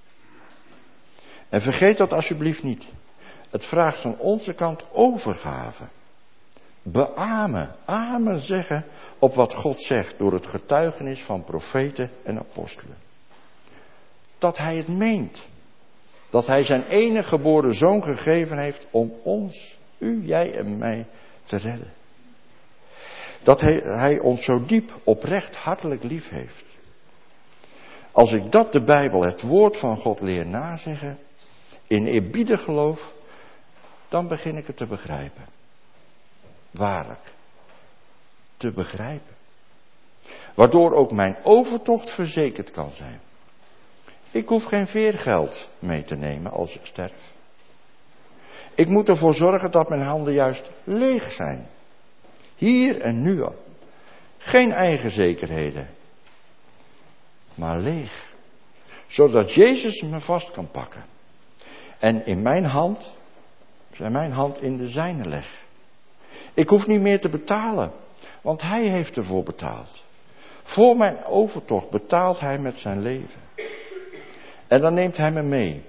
En vergeet dat alsjeblieft niet. Het vraagt van onze kant overgave. Beamen, amen zeggen op wat God zegt door het getuigenis van profeten en apostelen. Dat hij het meent. Dat hij zijn enige geboren zoon gegeven heeft om ons, u, jij en mij, te redden. Dat hij, hij ons zo diep, oprecht, hartelijk lief heeft. Als ik dat de Bijbel, het woord van God, leer nazeggen, in eerbiedig geloof, dan begin ik het te begrijpen. Waarlijk. Te begrijpen. Waardoor ook mijn overtocht verzekerd kan zijn. Ik hoef geen veergeld mee te nemen als ik sterf. Ik moet ervoor zorgen dat mijn handen juist leeg zijn. Hier en nu al. Geen eigen zekerheden. Maar leeg. Zodat Jezus me vast kan pakken. En in mijn hand, zijn mijn hand in de zijne leg. Ik hoef niet meer te betalen. Want hij heeft ervoor betaald. Voor mijn overtocht betaalt hij met zijn leven. En dan neemt hij me mee.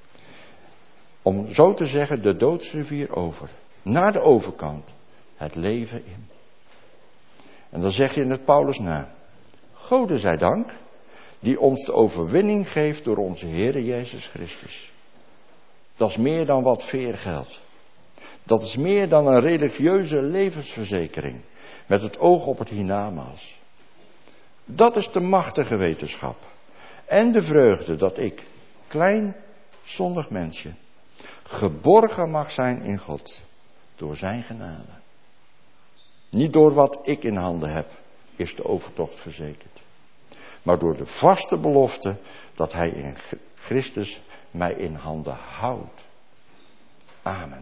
Om zo te zeggen de doodsrivier over. Naar de overkant. Het leven in. En dan zeg je in het Paulus na. Gode zij dank. Die ons de overwinning geeft door onze Heere Jezus Christus. Dat is meer dan wat veergeld. Dat is meer dan een religieuze levensverzekering. Met het oog op het hiernamaals. Dat is de machtige wetenschap. En de vreugde dat ik, klein zondig mensje, geborgen mag zijn in God. Door zijn genade. Niet door wat ik in handen heb, is de overtocht verzekerd. Maar door de vaste belofte dat hij in Christus mij in handen houdt. Amen.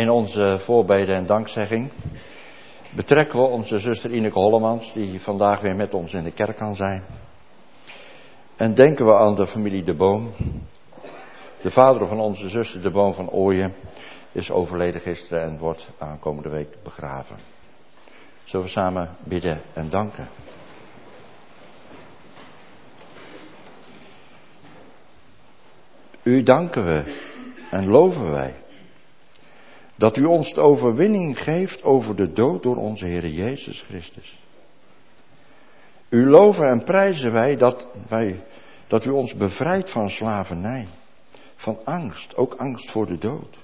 In onze voorbeden en dankzegging betrekken we onze zuster Ineke Hollemans, die vandaag weer met ons in de kerk kan zijn. En denken we aan de familie De Boom. De vader van onze zuster De Boom van Ooyen is overleden gisteren en wordt aankomende week begraven. Zullen we samen bidden en danken? U danken we en loven wij dat u ons de overwinning geeft over de dood door onze Heer Jezus Christus. U loven en prijzen wij dat, wij dat u ons bevrijdt van slavernij, van angst, ook angst voor de dood.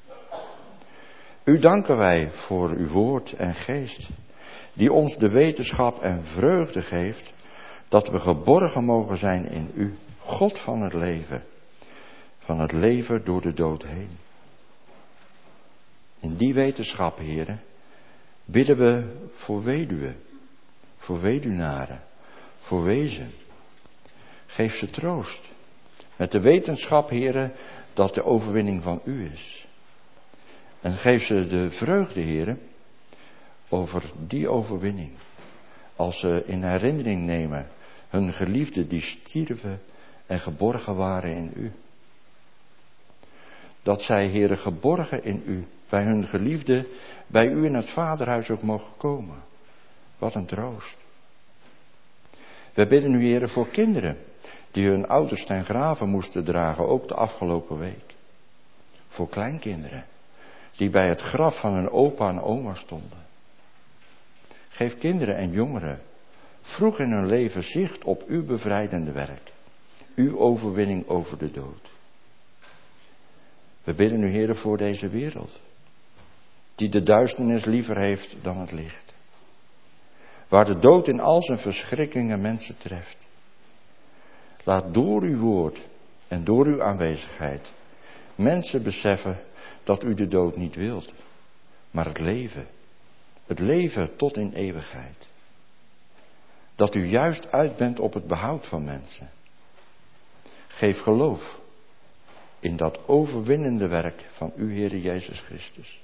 U danken wij voor uw woord en geest, die ons de wetenschap en vreugde geeft dat we geborgen mogen zijn in u, God van het leven, van het leven door de dood heen. In die wetenschap, heren, bidden we voor weduwen, voor weduwnaren, voor wezen. Geef ze troost, met de wetenschap, heren, dat de overwinning van u is. En geef ze de vreugde, heren, over die overwinning. Als ze in herinnering nemen hun geliefden die stierven en geborgen waren in u. Dat zij, heren, geborgen in u, bij hun geliefden, bij u in het vaderhuis ook mogen komen. Wat een troost. We bidden u, heren, voor kinderen die hun ouders ten grave moesten dragen, ook de afgelopen week. Voor kleinkinderen die bij het graf van hun opa en oma stonden. Geef kinderen en jongeren vroeg in hun leven zicht op uw bevrijdende werk. Uw overwinning over de dood. We bidden u, heren, voor deze wereld, die de duisternis liever heeft dan het licht. Waar de dood in al zijn verschrikkingen mensen treft. Laat door uw woord en door uw aanwezigheid mensen beseffen dat u de dood niet wilt, maar het leven. Het leven tot in eeuwigheid. Dat u juist uit bent op het behoud van mensen. Geef geloof in dat overwinnende werk van uw Heere Jezus Christus.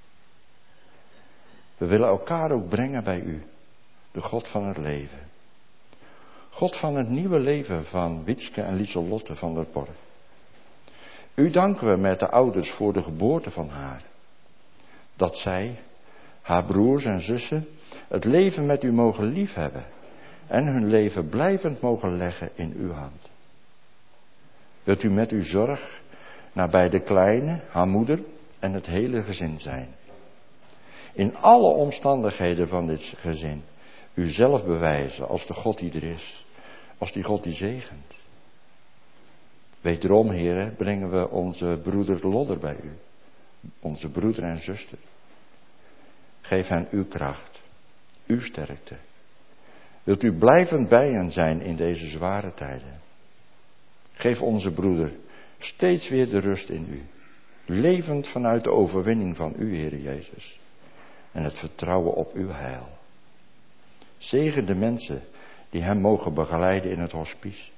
We willen elkaar ook brengen bij u, de God van het leven. God van het nieuwe leven van Witske en Lieselotte van der Porre. U danken we met de ouders voor de geboorte van haar. Dat zij, haar broers en zussen, het leven met u mogen liefhebben en hun leven blijvend mogen leggen in uw hand. Wilt u met uw zorg nabij de kleine, haar moeder en het hele gezin zijn. In alle omstandigheden van dit gezin u zelf bewijzen als de God die er is, als die God die zegent. Wederom, heren, brengen we onze broeder Lodder bij u, onze broeder en zuster. Geef hen uw kracht, uw sterkte. Wilt u blijvend bij hen zijn in deze zware tijden. Geef onze broeder steeds weer de rust in u, levend vanuit de overwinning van u, Heere Jezus, en het vertrouwen op uw heil. Zegen de mensen die hem mogen begeleiden in het hospice.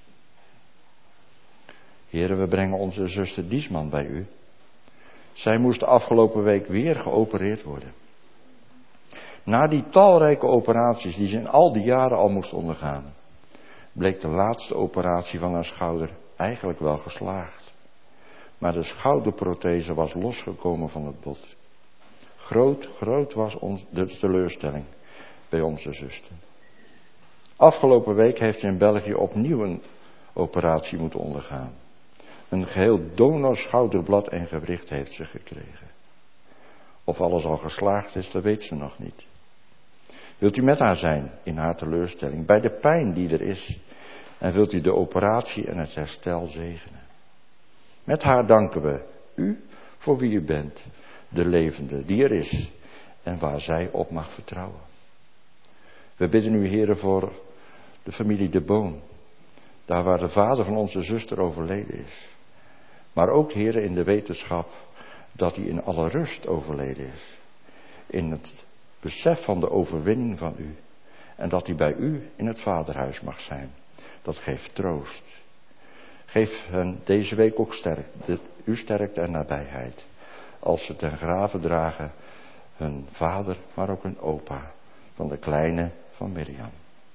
Heere, we brengen onze zuster Diesman bij u. Zij moest de afgelopen week weer geopereerd worden. Na die talrijke operaties die ze in al die jaren al moest ondergaan, bleek de laatste operatie van haar schouder eigenlijk wel geslaagd. Maar de schouderprothese was losgekomen van het bot. Groot, groot was ons de teleurstelling bij onze zuster. Afgelopen week heeft ze in België opnieuw een operatie moeten ondergaan. Een geheel donorschouderblad en gewricht heeft ze gekregen. Of alles al geslaagd is, dat weet ze nog niet. Wilt u met haar zijn in haar teleurstelling, bij de pijn die er is. En wilt u de operatie en het herstel zegenen. Met haar danken we u voor wie u bent, de levende die er is en waar zij op mag vertrouwen. We bidden u, Heere, voor de familie De Boom, daar waar de vader van onze zuster overleden is. Maar ook, Heere, in de wetenschap dat hij in alle rust overleden is. In het besef van de overwinning van u. En dat hij bij u in het vaderhuis mag zijn. Dat geeft troost. Geef hen deze week ook sterk, uw sterkte en nabijheid. als ze ten grave dragen hun vader, maar ook hun opa, van de kleine van Mirjam.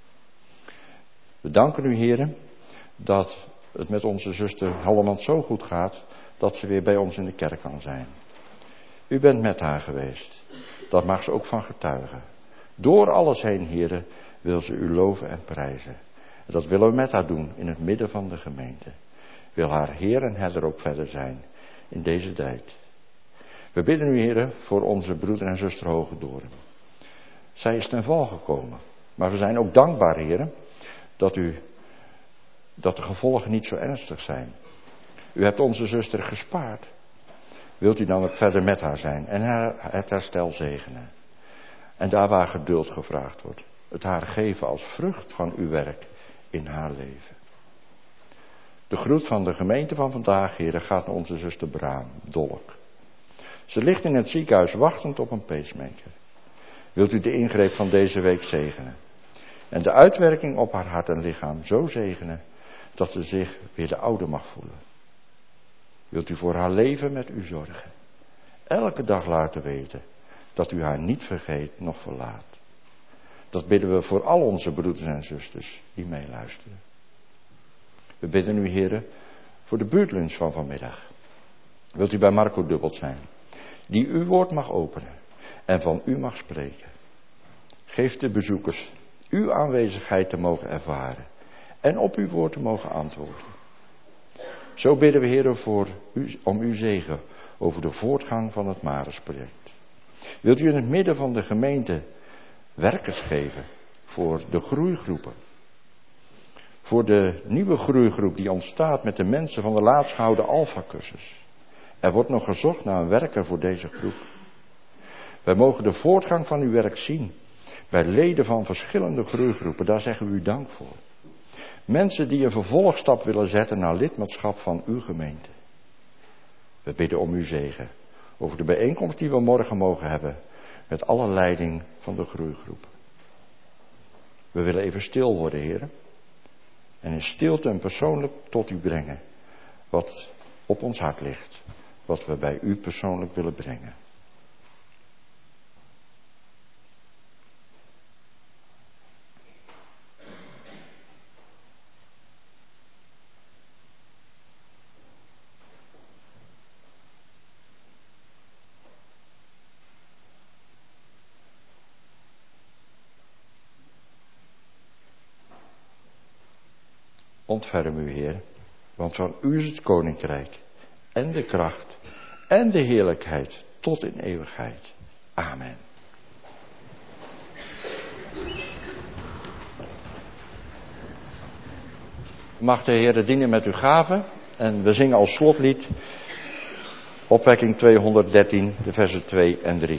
We danken u, heren, dat het met onze zuster Halleman zo goed gaat, dat ze weer bij ons in de kerk kan zijn. U bent met haar geweest. Dat mag ze ook van getuigen. Door alles heen, heren, wil ze u loven en prijzen. En dat willen we met haar doen in het midden van de gemeente. Wil haar Heer en Herder ook verder zijn in deze tijd. We bidden u, heren, voor onze broeder en zuster Hogedoren. Zij is ten val gekomen. Maar we zijn ook dankbaar, heren, dat u, dat de gevolgen niet zo ernstig zijn. U hebt onze zuster gespaard. Wilt u dan ook verder met haar zijn en haar, het herstel zegenen. En daar waar geduld gevraagd wordt, het haar geven als vrucht van uw werk in haar leven. De groet van de gemeente van vandaag, heren, gaat naar onze zuster Braam, Dolk. Ze ligt in het ziekenhuis wachtend op een pacemaker. Wilt u de ingreep van deze week zegenen? En de uitwerking op haar hart en lichaam zo zegenen, dat ze zich weer de oude mag voelen. Wilt u voor haar leven met u zorgen. Elke dag laten weten dat u haar niet vergeet, noch verlaat. Dat bidden we voor al onze broeders en zusters die meeluisteren. We bidden u, heren, voor de buurtlunch van vanmiddag. Wilt u bij Marco Dubbelt zijn, die uw woord mag openen en van u mag spreken. Geef de bezoekers uw aanwezigheid te mogen ervaren en op uw woord te mogen antwoorden. Zo bidden we, heren, voor u, om uw zegen over de voortgang van het Marisproject. Wilt u in het midden van de gemeente werkers geven voor de groeigroepen. Voor de nieuwe groeigroep die ontstaat met de mensen van de laatst gehouden Alpha-cursus. Er wordt nog gezocht naar een werker voor deze groep. Wij mogen de voortgang van uw werk zien bij leden van verschillende groeigroepen. Daar zeggen we u dank voor. Mensen die een vervolgstap willen zetten naar lidmaatschap van uw gemeente. We bidden om uw zegen over de bijeenkomst die we morgen mogen hebben met alle leiding van de groeigroep. We willen even stil worden, heren. En in stilte en persoonlijk tot u brengen wat op ons hart ligt. Wat we bij u persoonlijk willen brengen. Ontferm u, Heer, want van u is het koninkrijk en de kracht en de heerlijkheid tot in eeuwigheid. Amen. Mag de Heer dienen met uw gaven en we zingen als slotlied opwekking tweehonderddertien, de versen twee en drie.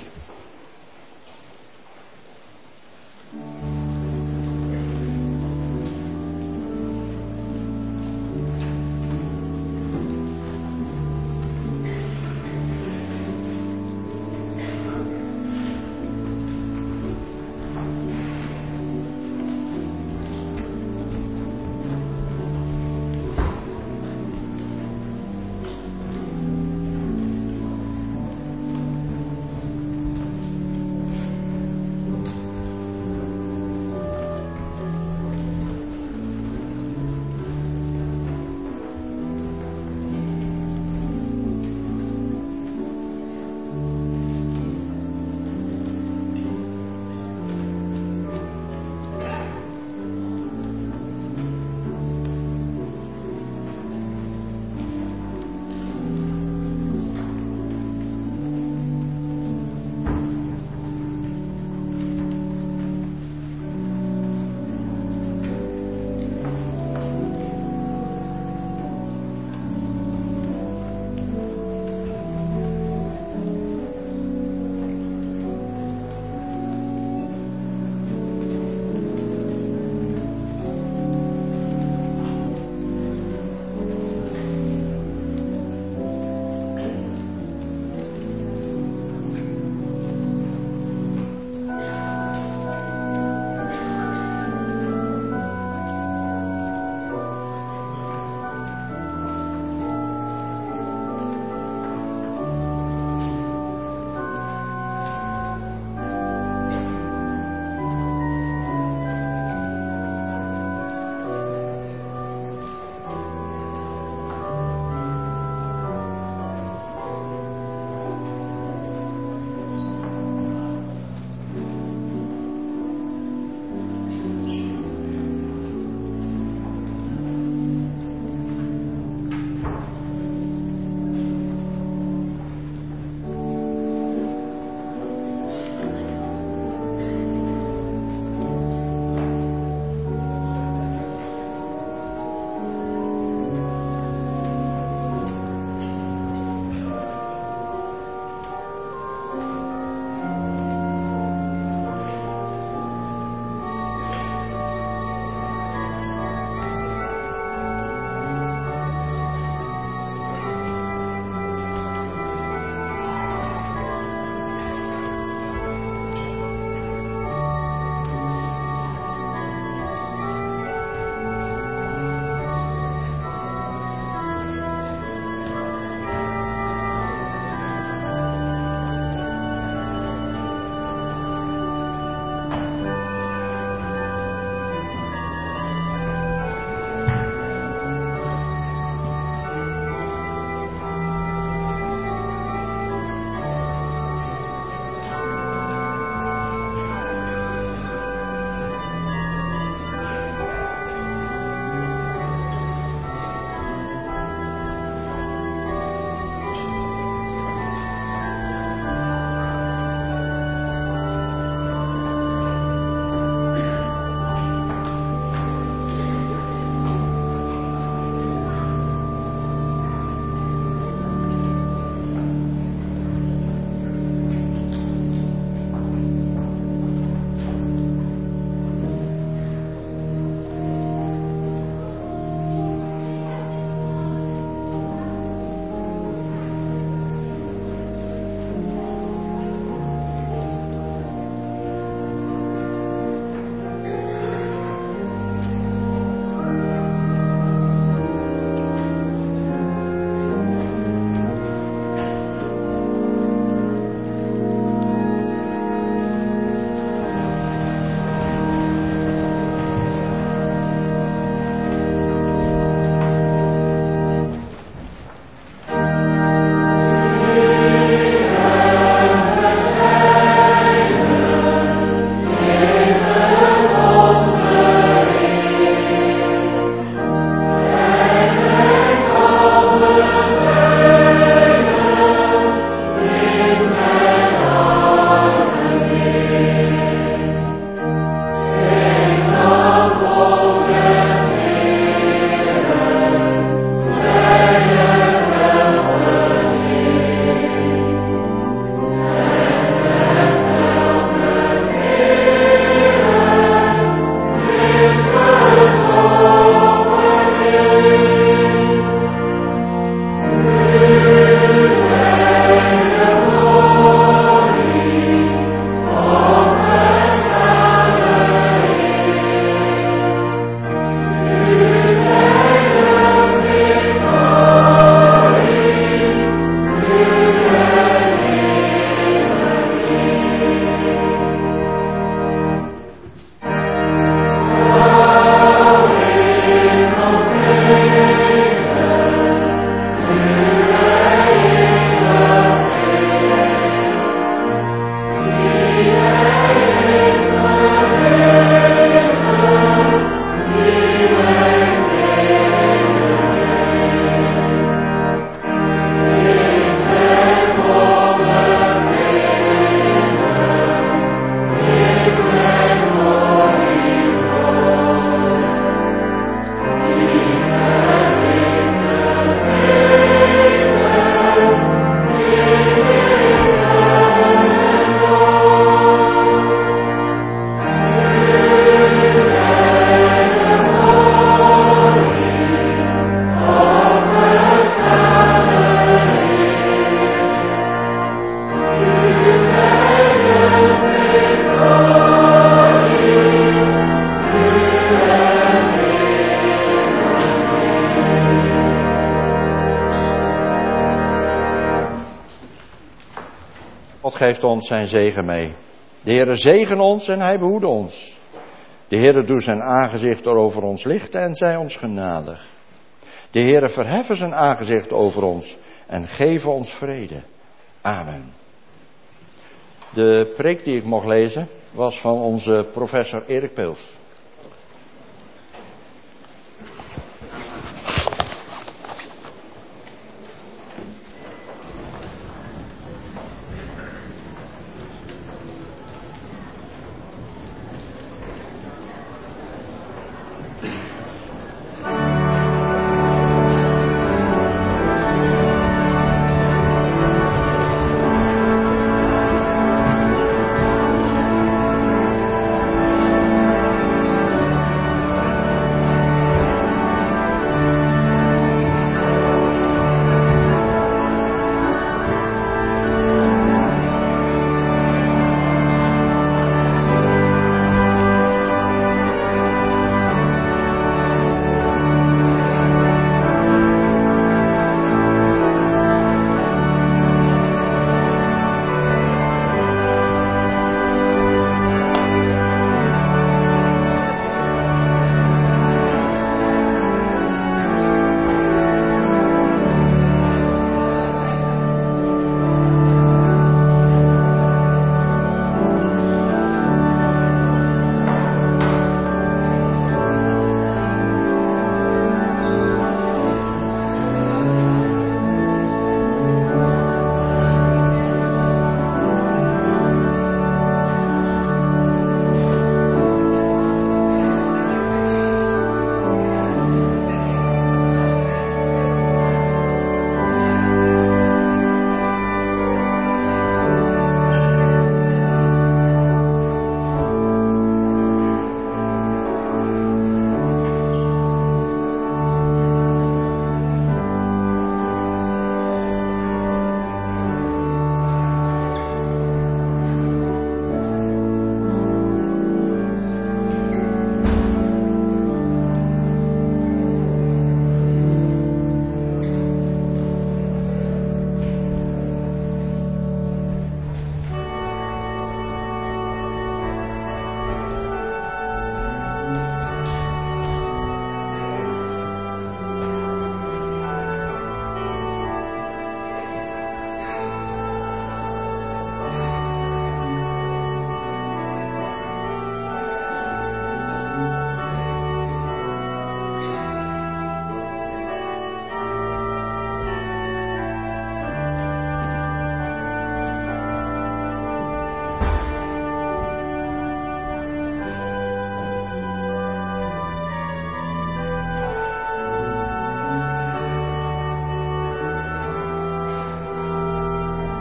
geeft ons zijn zegen mee. De Heere zegen ons en hij behoede ons. De Heere doet zijn aangezicht over ons lichten en zij ons genadig. De Heere verheffen zijn aangezicht over ons en geven ons vrede. Amen. De preek die ik mocht lezen was van onze professor Erik Peels.